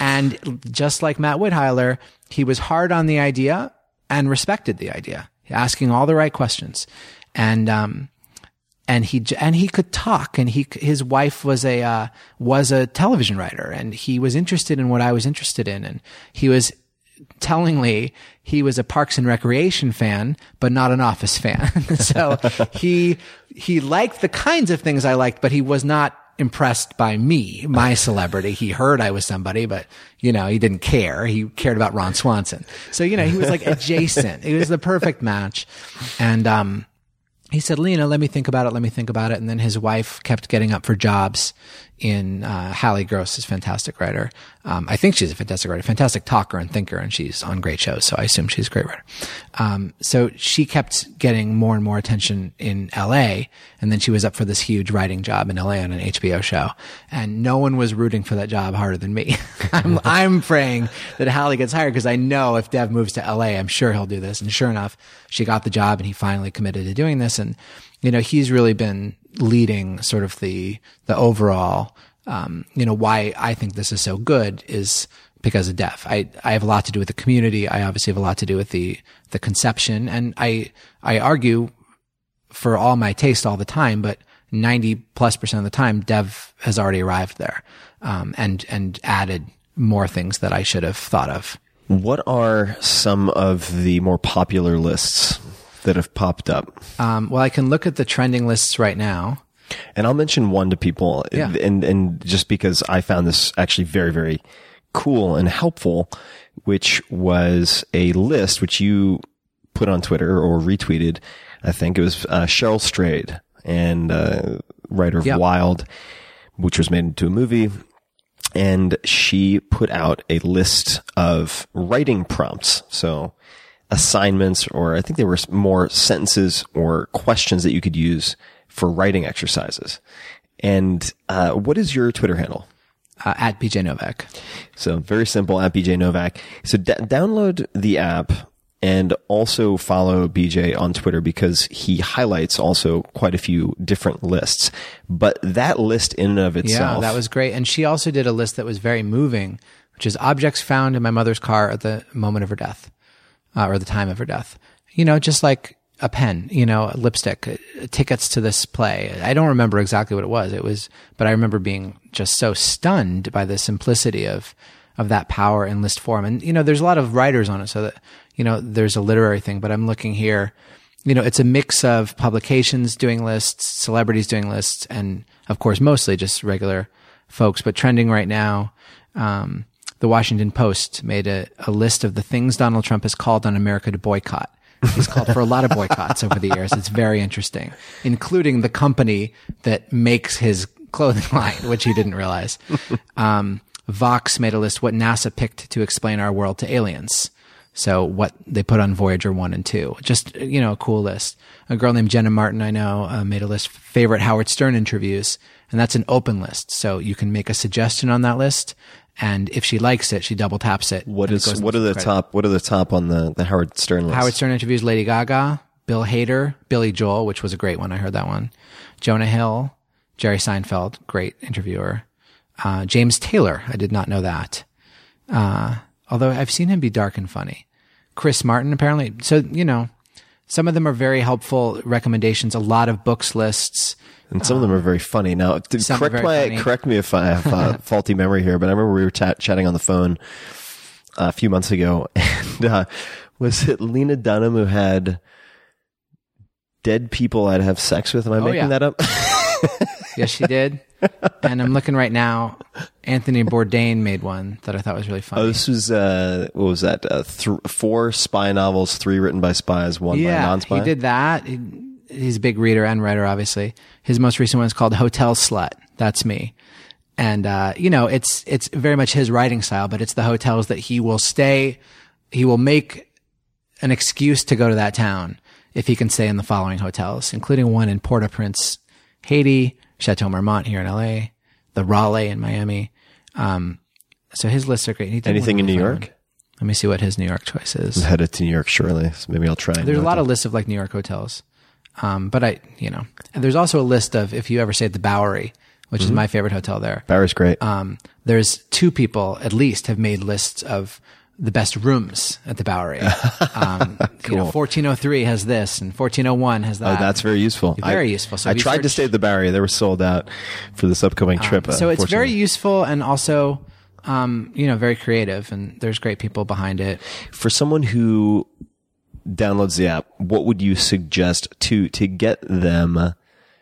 and just like Matt Whitheiler, he was hard on the idea and respected the idea, asking all the right questions. And, um, And he, and he could talk, and he, his wife was a, uh, was a television writer, and he was interested in what I was interested in. And he was, tellingly, he was a Parks and Recreation fan, but not an Office fan. So he, he liked the kinds of things I liked, but he was not impressed by me, my celebrity. He heard I was somebody, but, you know, he didn't care. He cared about Ron Swanson. So, you know, he was like adjacent. It was the perfect match. And, um, he said, Lena, let me think about it. Let me think about it. And then his wife kept getting up for jobs in, uh, Hallie Gross, is a fantastic writer. Um, I think she's a fantastic writer, fantastic talker and thinker, and she's on great shows. So I assume she's a great writer. Um, so she kept getting more and more attention in L A. And then she was up for this huge writing job in L A on an H B O show. And no one was rooting for that job harder than me. I'm, I'm praying that Hallie gets hired because I know if Dev moves to L A, I'm sure he'll do this. And sure enough, she got the job and he finally committed to doing this. And, you know, he's really been leading sort of the, the overall, um, you know, why I think this is so good is because of Dev. I, I have a lot to do with the community. I obviously have a lot to do with the, the conception. And I, I argue for all my taste all the time, but ninety plus percent of the time, Dev has already arrived there, um, and, and added more things that I should have thought of. What are some of the more popular lists that have popped up? Um, well, I can look at the trending lists right now. And I'll mention one to people. Yeah. And, and just because I found this actually very, very cool and helpful, which was a list which you put on Twitter or retweeted. I think it was uh, Cheryl Strayed, and uh, writer of Yep. Wild, which was made into a movie. And she put out a list of writing prompts. So assignments, or I think they were more sentences or questions that you could use for writing exercises. And uh, what is your Twitter handle? Uh, at B J Novak. So very simple, at B J Novak. So d- download the app and also follow B J on Twitter because he highlights also quite a few different lists. But that list in and of itself. Yeah, that was great. And she also did a list that was very moving, which is objects found in my mother's car at the moment of her death, uh, or the time of her death. You know, just like a pen, you know, a lipstick, uh, tickets to this play. I don't remember exactly what it was. It was, but I remember being just so stunned by the simplicity of, of that power in list form. And, you know, there's a lot of writers on it, so that, you know, there's a literary thing, but I'm looking here, you know, it's a mix of publications doing lists, celebrities doing lists, and of course, mostly just regular folks. But trending right now, um, the Washington Post made a, a list of the things Donald Trump has called on America to boycott. He's called for a lot of boycotts over the years. It's very interesting, including the company that makes his clothing line, which he didn't realize. Um, Vox made a list what NASA picked to explain our world to aliens. So what they put on Voyager one and two. Just, you know, a cool list. A girl named Jenna Martin, I know, uh, made a list, favorite Howard Stern interviews. And that's an open list. So you can make a suggestion on that list. And if she likes it, she double taps it. What is, it what are the credit. top, what are the top on the, the Howard Stern list? Howard Stern interviews Lady Gaga, Bill Hader, Billy Joel, which was a great one. I heard that one. Jonah Hill, Jerry Seinfeld, great interviewer. Uh, James Taylor. I did not know that. Uh, although I've seen him be dark and funny. Chris Martin, apparently. So, you know, some of them are very helpful recommendations, a lot of books lists. And some of them are very funny. Now, to Some are correct very my, funny. correct me if I have uh, faulty memory here, but I remember we were chat, chatting on the phone uh, a few months ago, and uh, was it Lena Dunham who had dead people I'd have sex with? Am I Oh, making yeah. that up? Yes, she did. And I'm looking right now. Anthony Bourdain made one that I thought was really funny. Oh, this was, uh, what was that? Uh, th- four spy novels, three written by spies, one yeah, by non-spy? he did that. He, he's a big reader and writer, obviously. His most recent one is called Hotel Slut. That's me. And, uh, you know, it's, it's very much his writing style, but it's the hotels that he will stay, he will make an excuse to go to that town if he can stay in the following hotels, including one in Port-au-Prince, Haiti, Chateau Marmont here in L A, the Raleigh in Miami. Um, so his lists are great. Anything in New York? Let me see what his New York choice is. I'm headed to New York shortly, so maybe I'll try. There's a lot of lists of like New York hotels. Um, but I, you know, and there's also a list of, if you ever stay at the Bowery, which mm-hmm. is my favorite hotel there. Bowery's great. Um, there's two people at least have made lists of the best rooms at the Bowery. Um, cool. You know, fourteen oh three has this and fourteen oh one has that. Oh, that's very useful. Very I, useful. So I tried search, to stay at the Bowery. They were sold out for this upcoming trip. Um, so it's very useful and also, um, you know, very creative, and there's great people behind it. For someone who downloads the app, what would you suggest to, to get them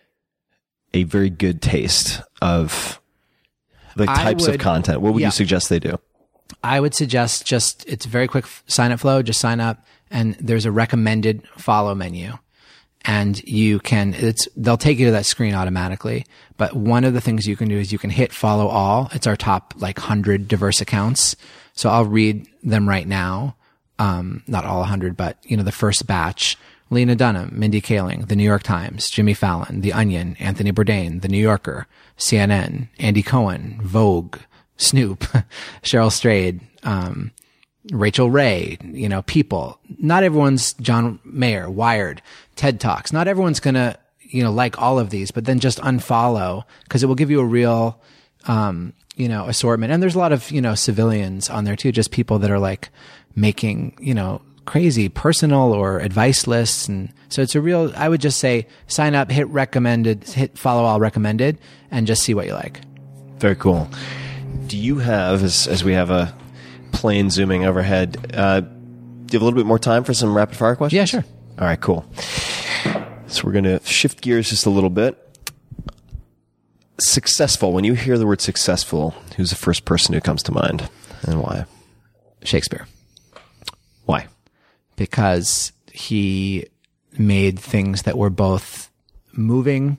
a very good taste of the types would, of content? What would yeah. you suggest they do? I would suggest just, it's a very quick sign up flow. Just sign up and there's a recommended follow menu and you can, it's, they'll take you to that screen automatically. But one of the things you can do is you can hit follow all. It's our top like hundred diverse accounts. So I'll read them right now. Um, not all hundred, but you know, the first batch, Lena Dunham, Mindy Kaling, The New York Times, Jimmy Fallon, The Onion, Anthony Bourdain, The New Yorker, C N N, Andy Cohen, Vogue, Snoop, Cheryl Strayed, um, Rachel Ray, you know, People. Not everyone's John Mayer, Wired, TED Talks. Not everyone's gonna, you know, like all of these, but then just unfollow because it will give you a real, um, you know, assortment. And there's a lot of, you know, civilians on there too, just people that are like making, you know, crazy personal or advice lists. And so it's a real, I would just say sign up, hit recommended, hit follow all recommended and just see what you like. Very cool. Do you have, as, as we have a plane zooming overhead, uh, do you have a little bit more time for some rapid fire questions? Yeah, sure. All right, cool. So we're going to shift gears just a little bit. Successful. When you hear the word successful, who's the first person who comes to mind and why? Shakespeare. Why? Because he made things that were both moving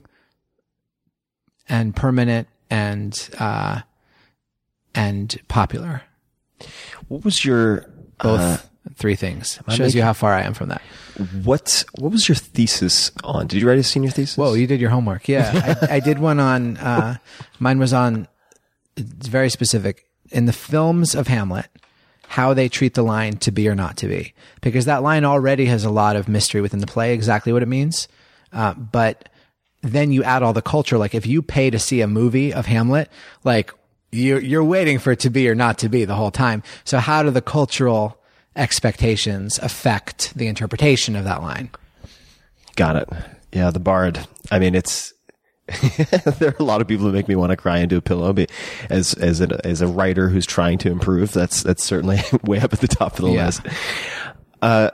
and permanent and, uh, and popular. What was your both uh, three things? Shows making, you how far I am from that. What What was your thesis on? Did you write a senior thesis? Whoa, you did your homework. Yeah, I, I did one on. Uh, mine was on. It's very specific in the films of Hamlet, how they treat the line "to be or not to be," because that line already has a lot of mystery within the play, exactly what it means. Uh, but then you add all the culture. Like if you pay to see a movie of Hamlet, like. You're, you're waiting for it to be or not to be the whole time. So how do the cultural expectations affect the interpretation of that line? Got it. Yeah, the Bard. I mean, it's, there are a lot of people who make me want to cry into a pillow. But as, as a, as a writer who's trying to improve, that's, that's certainly way up at the top of the yeah. list. Uh,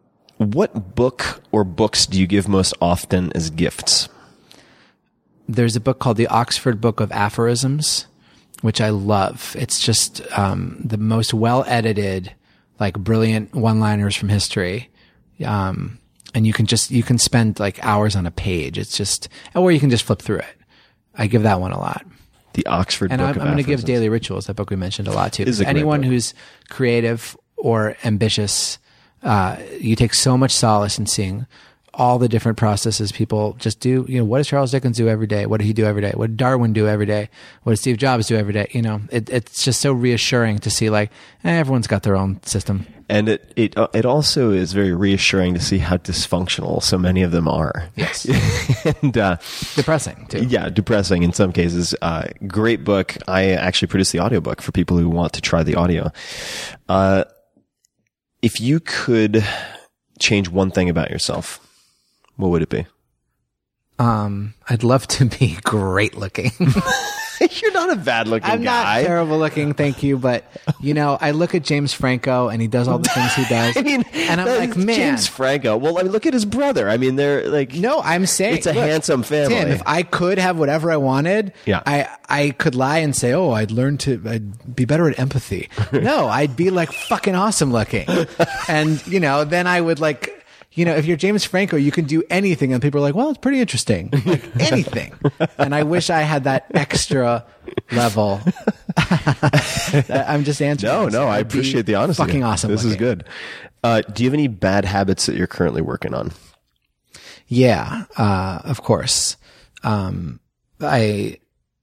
what book or books do you give most often as gifts? There's a book called the Oxford Book of Aphorisms, which I love. It's just um, the most well-edited, like brilliant one-liners from history. Um, and you can just, you can spend like hours on a page. It's just, or you can just flip through it. I give that one a lot. The Oxford and Book I'm, of I'm going to give Aphorisms. Daily Rituals, that book we mentioned a lot too. Is a great Anyone book. Who's creative or ambitious, uh, you take so much solace in seeing all the different processes people just do. You know, what does Charles Dickens do every day? What did he do every day? What did Darwin do every day? What did Steve Jobs do every day? You know, it, it's just so reassuring to see like, eh, everyone's got their own system. And it, it, uh, it also is very reassuring to see how dysfunctional so many of them are. Yes. and, uh, depressing too. Yeah, depressing in some cases. Uh, great book. I actually produced the audiobook for people who want to try the audio. Uh, if you could change one thing about yourself, what would it be? Um, I'd love to be great looking. You're not a bad looking I'm guy. not terrible looking, thank you. But, you know, I look at James Franco and he does all the things he does. I mean, and I'm like, man. James Franco. Well, I mean, look at his brother. I mean, they're like. No, I'm saying. It's a look, handsome family. Tim, if I could have whatever I wanted, yeah. I, I could lie and say, oh, I'd learn to, I'd be better at empathy. No, I'd be like fucking awesome looking. And, you know, then I would like. You know, if you're James Franco, you can do anything. And people are like, well, it's pretty interesting. Like, anything. And I wish I had that extra level. I'm just answering. No, this. no, I I'd be appreciate the honesty. Fucking awesome. This looking. is good. Uh, do you have any bad habits that you're currently working on? Yeah, uh, of course. Um, I,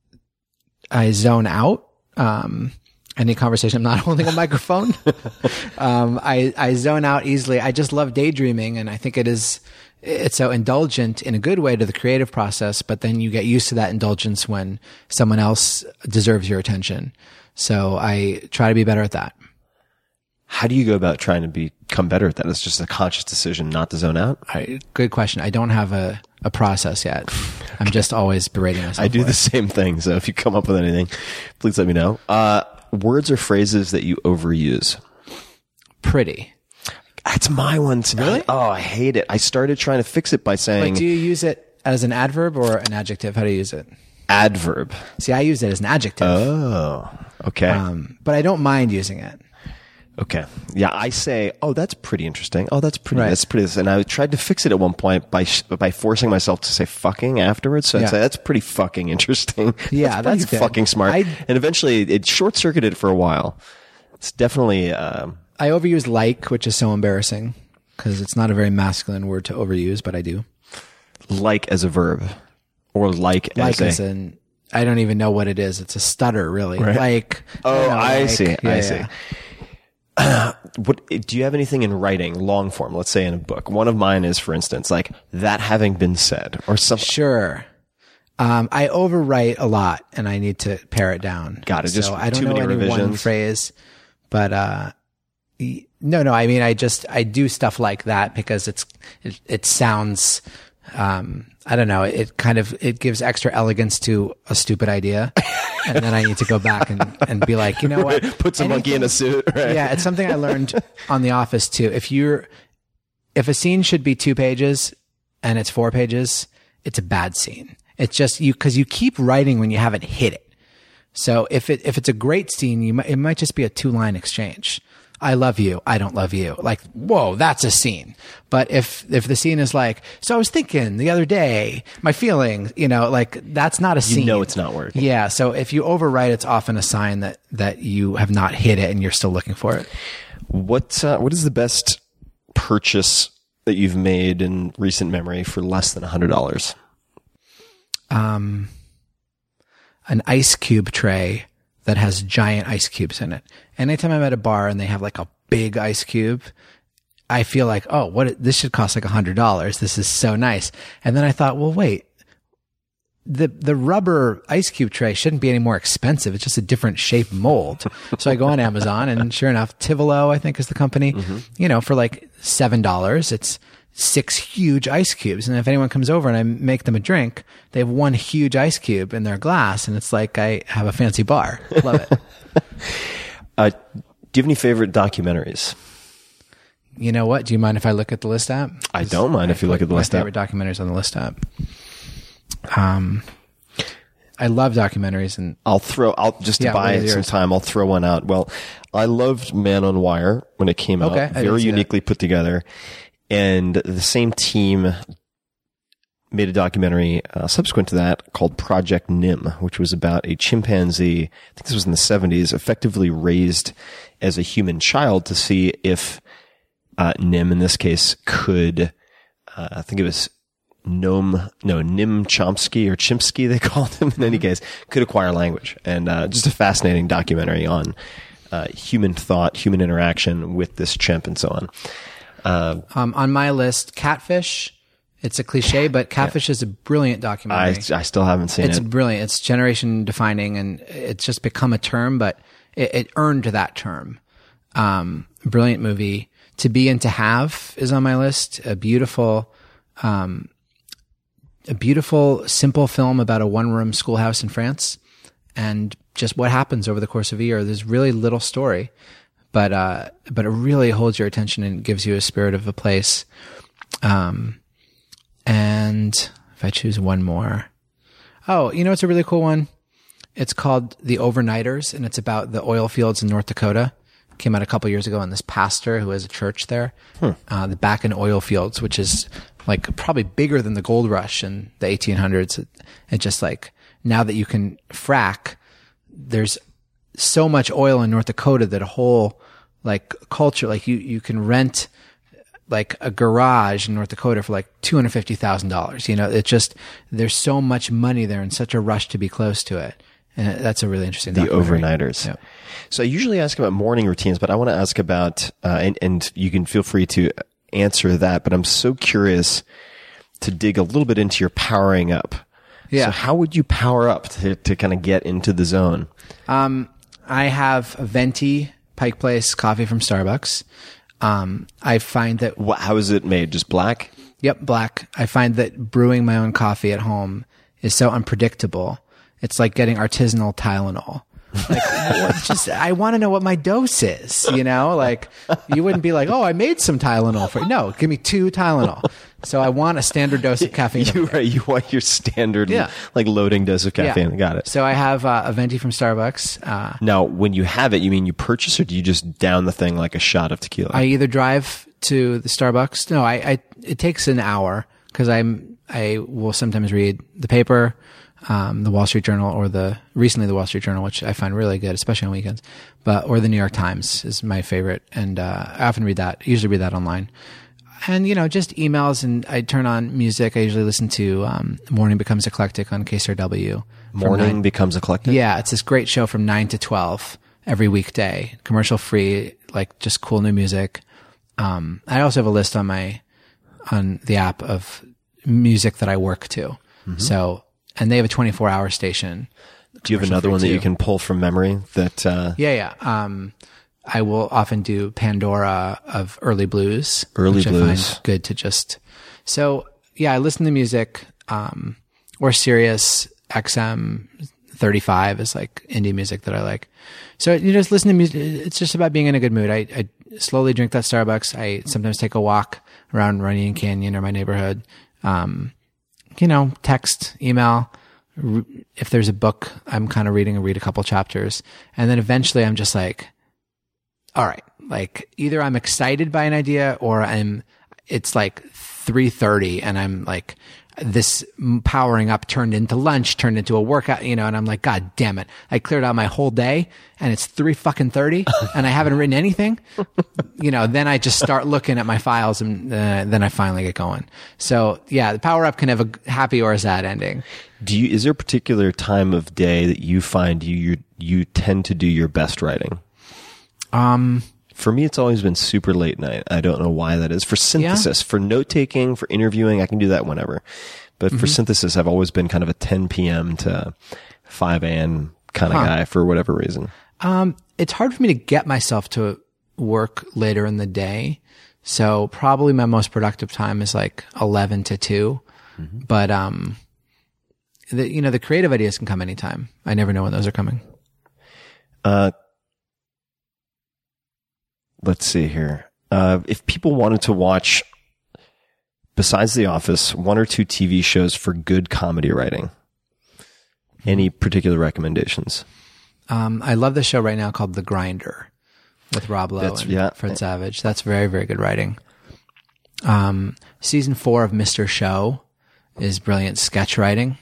I zone out. Um, Any conversation, I'm not holding a microphone. um, I, I zone out easily. I just love daydreaming. And I think it is, it's so indulgent in a good way to the creative process, but then you get used to that indulgence when someone else deserves your attention. So I try to be better at that. How do you go about trying to become better at that? It's just a conscious decision not to zone out? I, good question. I don't have a, a process yet. I'm just always berating myself. I do for the it. same thing. So if you come up with anything, please let me know. Uh, words or phrases that you overuse? Pretty. That's my one too. Really? Oh, I hate it. I started trying to fix it by saying Like, do you use it as an adverb or an adjective? How do you use it? adverb. See, I use it as an adjective. Oh, okay. Um, but I don't mind using it. Okay. Yeah, I say, oh, that's pretty interesting. Oh, that's pretty, Right. that's pretty. And I tried to fix it at one point by sh- by forcing myself to say fucking afterwards. So I'd Yeah. say, that's pretty fucking interesting. Yeah, pretty that's good. fucking smart. I- and eventually it short circuited for a while. It's definitely, um, I overuse like, which is so embarrassing because it's not a very masculine word to overuse, but I do. like as a verb or like, Like as is a. an, I don't even know what it is. It's a stutter, really. Right. Like. Oh, don't know, I like- see. yeah, I yeah. see. What do you have anything in writing, long form? Let's say in a book. One of mine is, for instance, like that having been said, or something. Sure. Um, I overwrite a lot, and I need to pare it down. Got it. So Just I don't too know many any one revisions? phrase, but uh, y- no, no. I mean, I just I do stuff like that because it's it, it sounds. Um, I don't know. It kind of it gives extra elegance to a stupid idea, and then I need to go back and, and be like, you know what? Puts a monkey in a suit. Right? Yeah, it's something I learned on The Office too. If you're, if a scene should be two pages and it's four pages, it's a bad scene. It's just you, cause you keep writing when you haven't hit it. So if it, if it's a great scene, you might, it might just be a two line exchange. I love you. I don't love you. Like, whoa, that's a scene. But if, if the scene is like, so I was thinking the other day, my feelings, you know, like that's not a scene. You know it's not working. Yeah. So if you overwrite, it's often a sign that, that you have not hit it and you're still looking for it. What uh, what is the best purchase that you've made in recent memory for less than a hundred dollars? Um, an ice cube tray that has giant ice cubes in it. Anytime I'm at a bar and they have like a big ice cube, I feel like, oh, what, this should cost like a hundred dollars. This is so nice. And then I thought, well, wait, the, the rubber ice cube tray shouldn't be any more expensive. It's just a different shape mold. So I go on Amazon and sure enough, Tivolo, I think is the company, mm-hmm. you know, for like seven dollars, it's six huge ice cubes. And if anyone comes over and I make them a drink, they have one huge ice cube in their glass. And it's like I have a fancy bar. Love it. uh, do you have any favorite documentaries? You know what? Do you mind if I look at the list app? I don't mind if you look at the my list app. favorite documentaries on the list app. Um, I love documentaries, and I'll throw, I'll just to Yeah, what buy is some yours? time, I'll throw one out. Well, I loved Man on Wire when it came Okay, I out. didn't Very see that. uniquely put together. And the same team made a documentary uh, subsequent to that called Project Nim, which was about a chimpanzee, I think this was in the seventies, effectively raised as a human child to see if uh, Nim, in this case, could, uh, I think it was Noam, no, Nim Chomsky or Chimpsky, they called him in any case, could acquire language. And uh, just a fascinating documentary on uh, human thought, human interaction with this chimp and so on. Uh, um, on my list, Catfish. It's a cliche, but Catfish yeah. is a brilliant I, documentary. I still haven't seen it's it. It's brilliant. It's generation defining, and it's just become a term, but it, it earned that term. Um, brilliant movie. To Be and to Have is on my list. A beautiful, um, a beautiful, simple film about a one-room schoolhouse in France. and just what happens over the course of a year. There's really little story, but, uh, but it really holds your attention and gives you a spirit of a place. Um, and if I choose one more, oh, you know, it's a really cool one. It's called The Overnighters, and it's about the oil fields in North Dakota. Came out a couple years ago, and this pastor who has a church there, hmm. uh, the Bakken oil fields, which is like probably bigger than the gold rush in the eighteen hundreds. It, it just like, now that you can frack, there's so much oil in North Dakota that a whole like culture, like you, you can rent like a garage in North Dakota for like two hundred fifty thousand dollars. You know, it just, there's so much money there and such a rush to be close to it. And that's a really interesting The documentary. Overnighters. Yeah. So I usually ask about morning routines, but I want to ask about, uh, and, and you can feel free to answer that, but I'm so curious to dig a little bit into your powering up. Yeah. So how would you power up to, to kind of get into the zone? Um, I have a venti Pike Place coffee from Starbucks. Um, I find that. What, how is it made? Just black? Yep, black. I find that brewing my own coffee at home is so unpredictable. It's like getting artisanal Tylenol. Like, it's just, I want to know what my dose is, you know, like you wouldn't be like, oh, I made some Tylenol for you. No, give me two Tylenol. So I want a standard dose of caffeine. You, right, you want your standard, yeah. like loading dose of caffeine. Yeah. Got it. So I have uh, a venti from Starbucks. Uh, now, when you have it, you mean you purchase, or do you just down the thing like a shot of tequila? I either drive to the Starbucks. No, I, I it takes an hour because I'm I will sometimes read the paper. Um, the Wall Street Journal or the, recently the Wall Street Journal, which I find really good, especially on weekends, but, or the New York Times is my favorite. And, uh, I often read that, usually read that online. And, you know, just emails, and I turn on music. I usually listen to, um, Morning Becomes Eclectic on K S R W. Morning nine, Becomes Eclectic? Yeah. It's this great show from nine to twelve every weekday, commercial free, like just cool new music. Um, I also have a list on my, on the app of music that I work to. Mm-hmm. So, and they have a twenty-four hour station. Do you have another one that you can pull from memory that, uh, yeah, yeah. Um, I will often do Pandora of early blues. Early which blues. I find good to just, so yeah, I listen to music, um, or Sirius X M thirty-five is like indie music that I like. So you just listen to music. It's just about being in a good mood. I, I slowly drink that Starbucks. I sometimes take a walk around Runyon Canyon or my neighborhood. Um, you know, text, email. If there's a book I'm kind of reading, I read a couple chapters. And then eventually I'm just like, all right, like either I'm excited by an idea or I'm, it's like three thirty and I'm like, this powering up turned into lunch, turned into a workout, you know, and I'm like, God damn it. I cleared out my whole day and it's three fucking thirty and I haven't written anything. You know, then I just start looking at my files and uh, then I finally get going. So yeah, the power up can have a happy or a sad ending. Do you, is there a particular time of day that you find you, you, you tend to do your best writing? Um, For me, it's always been super late night. I don't know why that is. For synthesis, yeah. for note taking, for interviewing, I can do that whenever. But mm-hmm. for synthesis, I've always been kind of a ten p.m. to five a.m. kind of huh. guy for whatever reason. Um, it's hard for me to get myself to work later in the day. So probably my most productive time is like eleven to two. Mm-hmm. But, um, the, you know, the creative ideas can come anytime. I never know when those are coming. Uh, Let's see here. Uh, if people wanted to watch, besides The Office, one or two T V shows for good comedy writing, any particular recommendations? Um, I love the show right now called The Grinder with Rob Lowe That's, and yeah. Fred Savage. That's very, very good writing. Um, season four of Mister Show is brilliant sketch writing.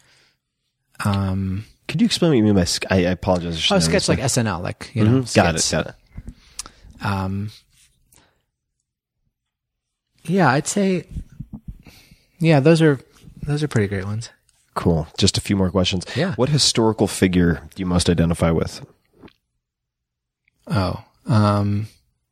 Um, Could you explain what you mean by sk- I, I apologize. Oh, sketch like S N L, like, you know, mm-hmm. Got it, got it. Um, yeah, I'd say, yeah, those are, those are pretty great ones. Cool. Just a few more questions. Yeah. What historical figure do you most identify with? Oh, um,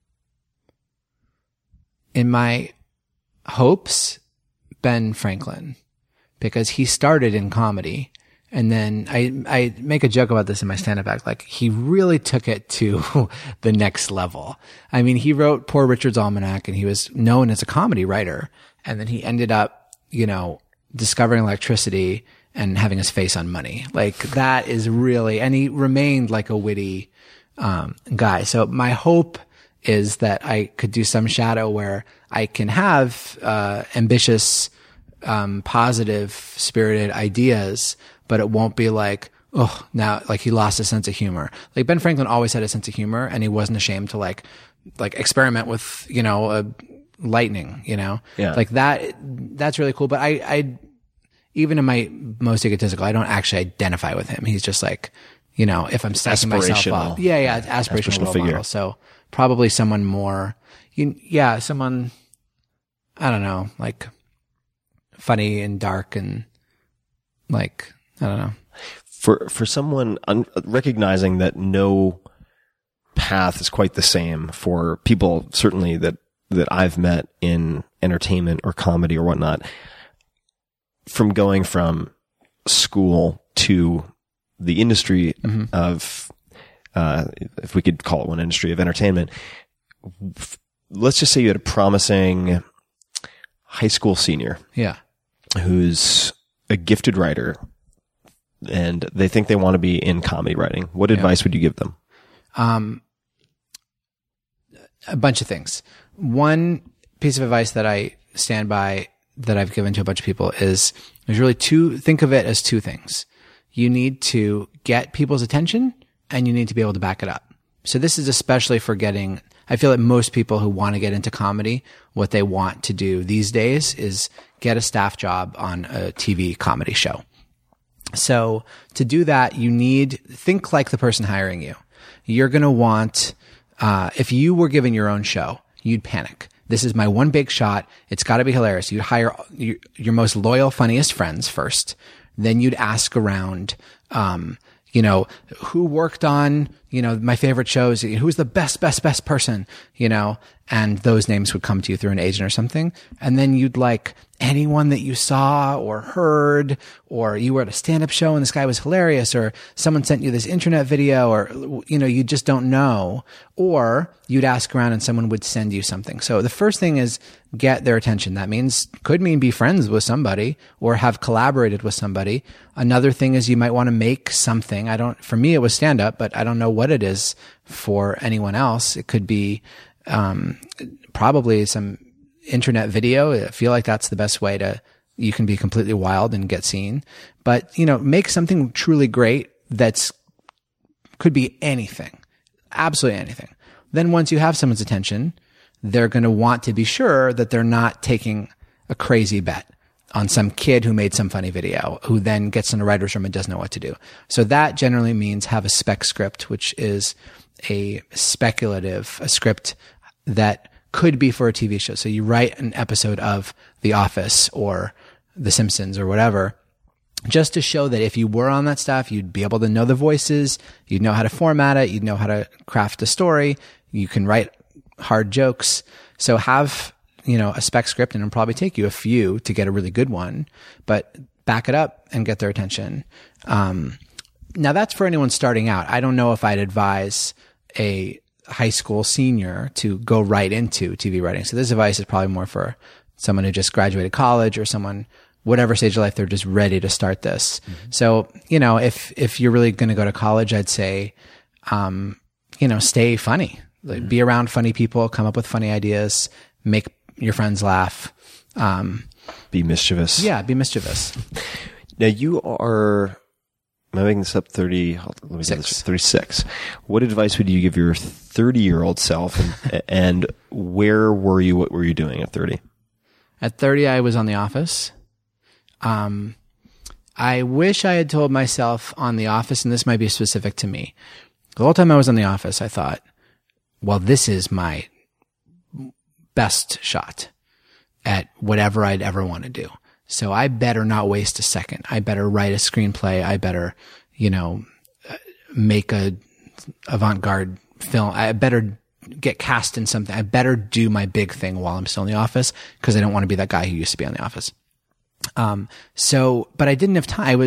in my hopes, Ben Franklin, because he started in comedy. And then I, I make a joke about this in my stand-up act. Like, he really took it to the next level. I mean, he wrote Poor Richard's Almanac and he was known as a comedy writer. And then he ended up, you know, discovering electricity and having his face on money. Like that is really, and he remained like a witty, um, guy. So my hope is that I could do some shadow where I can have, uh, ambitious, um, positive spirited ideas, but it won't be like, oh, now like he lost his sense of humor. Like Ben Franklin always had a sense of humor and he wasn't ashamed to like, like experiment with, you know, uh, lightning, you know, yeah. like that, that's really cool. But I, I, even in my most egotistical, I don't actually identify with him. He's just like, you know, if I'm stacking myself up. Yeah, yeah, it's aspirational, aspirational role figure. Model. So probably someone more, you, yeah, someone, I don't know, like funny and dark and like, I don't know. For, for someone un- recognizing that no path is quite the same for people, certainly that, that I've met in entertainment or comedy or whatnot, from going from school to the industry mm-hmm. of, uh, if we could call it one industry of entertainment, let's just say you had a promising high school senior. Yeah. Who's a gifted writer and they think they want to be in comedy writing. What yeah. advice would you give them? Um, a bunch of things. One piece of advice that I stand by that I've given to a bunch of people is there's really two, think of it as two things. You need to get people's attention and you need to be able to back it up. So this is especially for getting, I feel like most people who want to get into comedy, what they want to do these days is get a staff job on a T V comedy show. So to do that, you need, think like the person hiring you. You're going to want, uh, if you were given your own show, you'd panic. This is my one big shot. It's got to be hilarious. You'd hire your, your most loyal, funniest friends first. Then you'd ask around, um, you know, who worked on, you know, my favorite shows, who's the best, best, best person, you know, and those names would come to you through an agent or something. And then you'd like anyone that you saw or heard, or you were at a stand-up show and this guy was hilarious, or someone sent you this internet video, or, you know, you just don't know, or you'd ask around and someone would send you something. So the first thing is get their attention. That means, could mean be friends with somebody or have collaborated with somebody. Another thing is you might want to make something. I don't, for me, it was stand-up, but I don't know what it is for anyone else. It could be, um, probably some internet video. I feel like that's the best way to, you can be completely wild and get seen, but you know, make something truly great that's, could be anything, absolutely anything. Then once you have someone's attention, they're going to want to be sure that they're not taking a crazy bet on some kid who made some funny video who then gets in a writer's room and doesn't know what to do. So that generally means have a spec script, which is a speculative, a script that could be for a T V show. So you write an episode of The Office or The Simpsons or whatever, just to show that if you were on that stuff, you'd be able to know the voices, you'd know how to format it, you'd know how to craft a story, you can write hard jokes. So have, you know, a spec script, and it'll probably take you a few to get a really good one, but back it up and get their attention. Um, now that's for anyone starting out. I don't know if I'd advise a high school senior to go right into T V writing. So this advice is probably more for someone who just graduated college or someone, whatever stage of life, they're just ready to start this. Mm-hmm. So, you know, if, if you're really going to go to college, I'd say, um, you know, stay funny, like mm-hmm. be around funny people, come up with funny ideas, make your friends laugh. Um, be mischievous. Yeah. Be mischievous. Now you are, am I making this up? thirty, let me get this, thirty-six. What advice would you give your thirty year old self, and, and where were you? What were you doing at thirty? At thirty, I was on The Office. Um, I wish I had told myself on The Office, and this might be specific to me. The whole time I was on The Office, I thought, well, this is my best shot at whatever I'd ever want to do. So I better not waste a second. I better write a screenplay. I better, you know, make a avant-garde film. I better get cast in something. I better do my big thing while I'm still in The Office, because I don't want to be that guy who used to be on The Office. Um, so, but I didn't have time. I would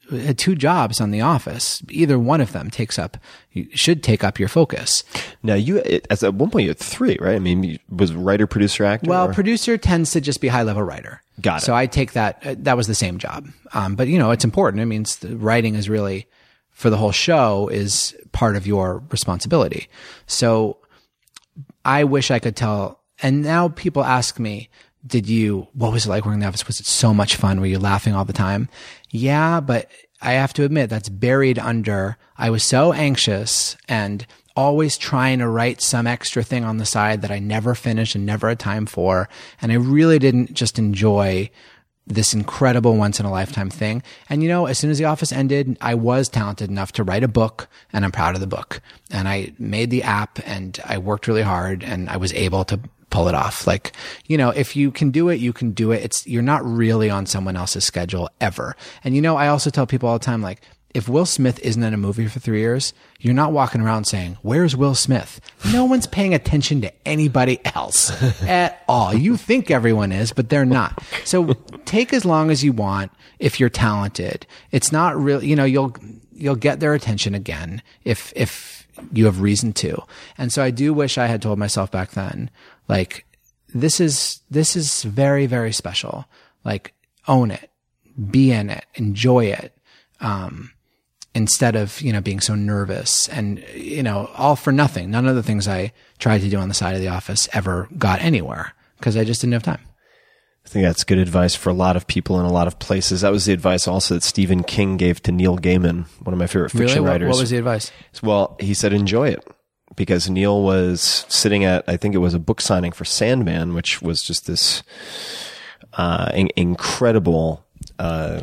had two jobs on The Office. Either one of them takes up, should take up your focus. Now, you, as at one point, you had three, right? I mean, you, was writer, producer, actor? Well, or? Producer tends to just be high level writer. Got it. So I take that, uh, that was the same job. Um, but you know, it's important. It means the writing is really, for the whole show, is part of your responsibility. So I wish I could tell, and now people ask me, did you, what was it like working in the office? Was it so much fun? Were you laughing all the time? Yeah, but I have to admit that's buried under, I was so anxious and always trying to write some extra thing on the side that I never finished and never had time for. And I really didn't just enjoy this incredible once in a lifetime thing. And you know, as soon as The Office ended, I was talented enough to write a book, and I'm proud of the book. And I made the app, and I worked really hard, and I was able to pull it off. Like, you know, if you can do it, you can do it. It's, you're not really on someone else's schedule ever. And you know, I also tell people all the time, like, if Will Smith isn't in a movie for three years, you're not walking around saying, where's Will Smith? No one's paying attention to anybody else at all. You think everyone is, but they're not. So take as long as you want if you're talented. It's not really, you know, you'll, you'll get their attention again if, if you have reason to. And so I do wish I had told myself back then, like, this is, this is very, very special. Like, own it, be in it, enjoy it. Um, instead of, you know, being so nervous and, you know, all for nothing. None of the things I tried to do on the side of The Office ever got anywhere because I just didn't have time. I think that's good advice for a lot of people in a lot of places. That was the advice also that Stephen King gave to Neil Gaiman, one of my favorite fiction really? writers. What, what was the advice? Well, he said, enjoy it. Because Neil was sitting at, I think it was a book signing for Sandman, which was just this uh, in- incredible uh,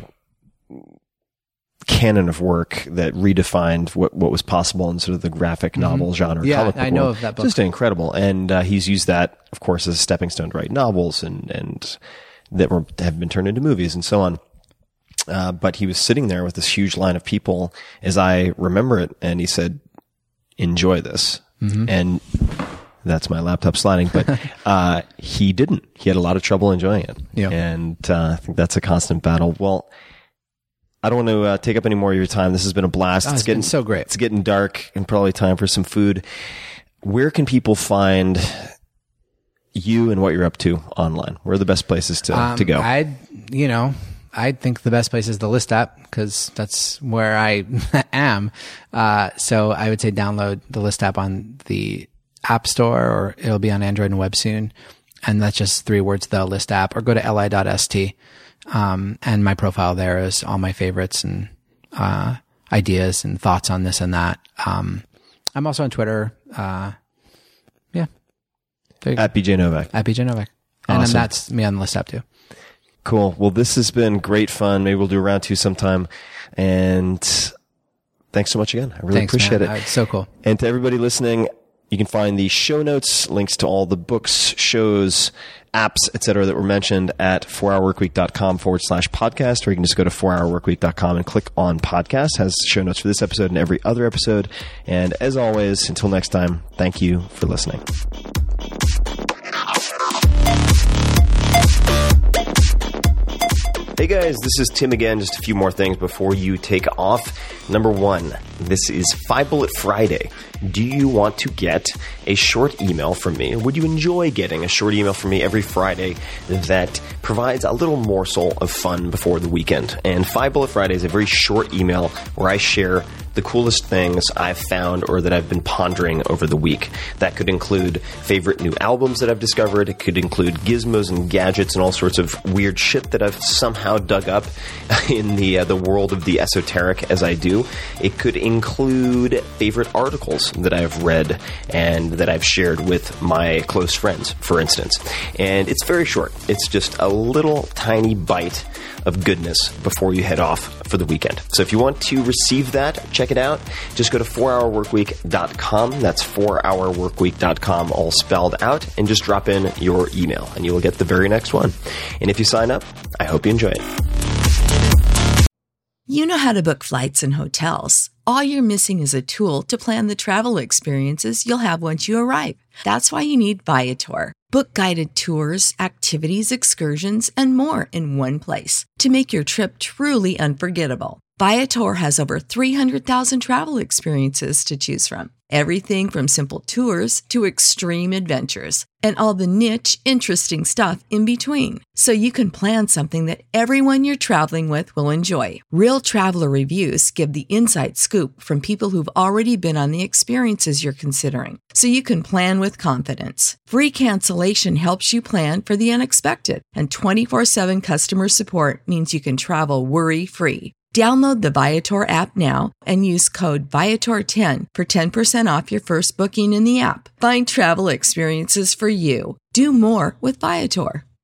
canon of work that redefined what, what was possible in sort of the graphic mm-hmm. novel genre. Yeah, comic book I know world. of that book. Just incredible. And uh, he's used that, of course, as a stepping stone to write novels and, and that were, have been turned into movies and so on. Uh, but he was sitting there with this huge line of people, as I remember it, and he said, enjoy this. Mm-hmm. And that's my laptop sliding, but uh, he didn't. He had a lot of trouble enjoying it. Yeah. And uh, I think that's a constant battle. Well, I don't want to uh, take up any more of your time. This has been a blast. Oh, it's, it's getting been so great. It's getting dark and probably time for some food. Where can people find you and what you're up to online? Where are the best places to, um, to go? I'd, you know, I think the best place is the List app because that's where I am. Uh, so I would say download the List app on the App Store, or it'll be on Android and web soon. And that's just three words, the List app, or go to li dot s t. Um, and my profile there is all my favorites and, uh, ideas and thoughts on this and that. Um, I'm also on Twitter. Uh, yeah. At B J Novak. At B J Novak. And Awesome. then that's me on the List app too. Cool. Well, this has been great fun. Maybe we'll do a round two sometime. And thanks so much again. I really Thanks, appreciate man. it. Uh, It's so cool. And to everybody listening, you can find the show notes, links to all the books, shows, apps, et cetera, that were mentioned at four hour work week dot com forward slash podcast, or you can just go to four hour work week dot com and click on podcast. It has show notes for this episode and every other episode. And as always, until next time, thank you for listening. Hey guys, this is Tim again. Just a few more things before you take off. Number one, this is Five Bullet Friday. Do you want to get a short email from me? Or would you enjoy getting a short email from me every Friday that provides a little morsel of fun before the weekend? And Five Bullet Friday is a very short email where I share the coolest things I've found or that I've been pondering over the week. That could include favorite new albums that I've discovered. It could include gizmos and gadgets and all sorts of weird shit that I've somehow dug up in the uh, the world of the esoteric as I do. It could include favorite articles that I've read and that I've shared with my close friends, for instance. And it's very short. It's just a little tiny bite of goodness before you head off for the weekend. So if you want to receive that, check it out. Just go to four hour work week dot com. That's four hour work week dot com, all spelled out, and just drop in your email and you will get the very next one. And if you sign up, I hope you enjoy it. You know how to book flights and hotels. All you're missing is a tool to plan the travel experiences you'll have once you arrive. That's why you need Viator. Book guided tours, activities, excursions, and more in one place to make your trip truly unforgettable. Viator has over three hundred thousand travel experiences to choose from. Everything from simple tours to extreme adventures and all the niche, interesting stuff in between. So you can plan something that everyone you're traveling with will enjoy. Real traveler reviews give the inside scoop from people who've already been on the experiences you're considering. So you can plan with confidence. Free cancellation helps you plan for the unexpected. And twenty-four seven customer support means you can travel worry-free. Download the Viator app now and use code Viator ten for ten percent off your first booking in the app. Find travel experiences for you. Do more with Viator.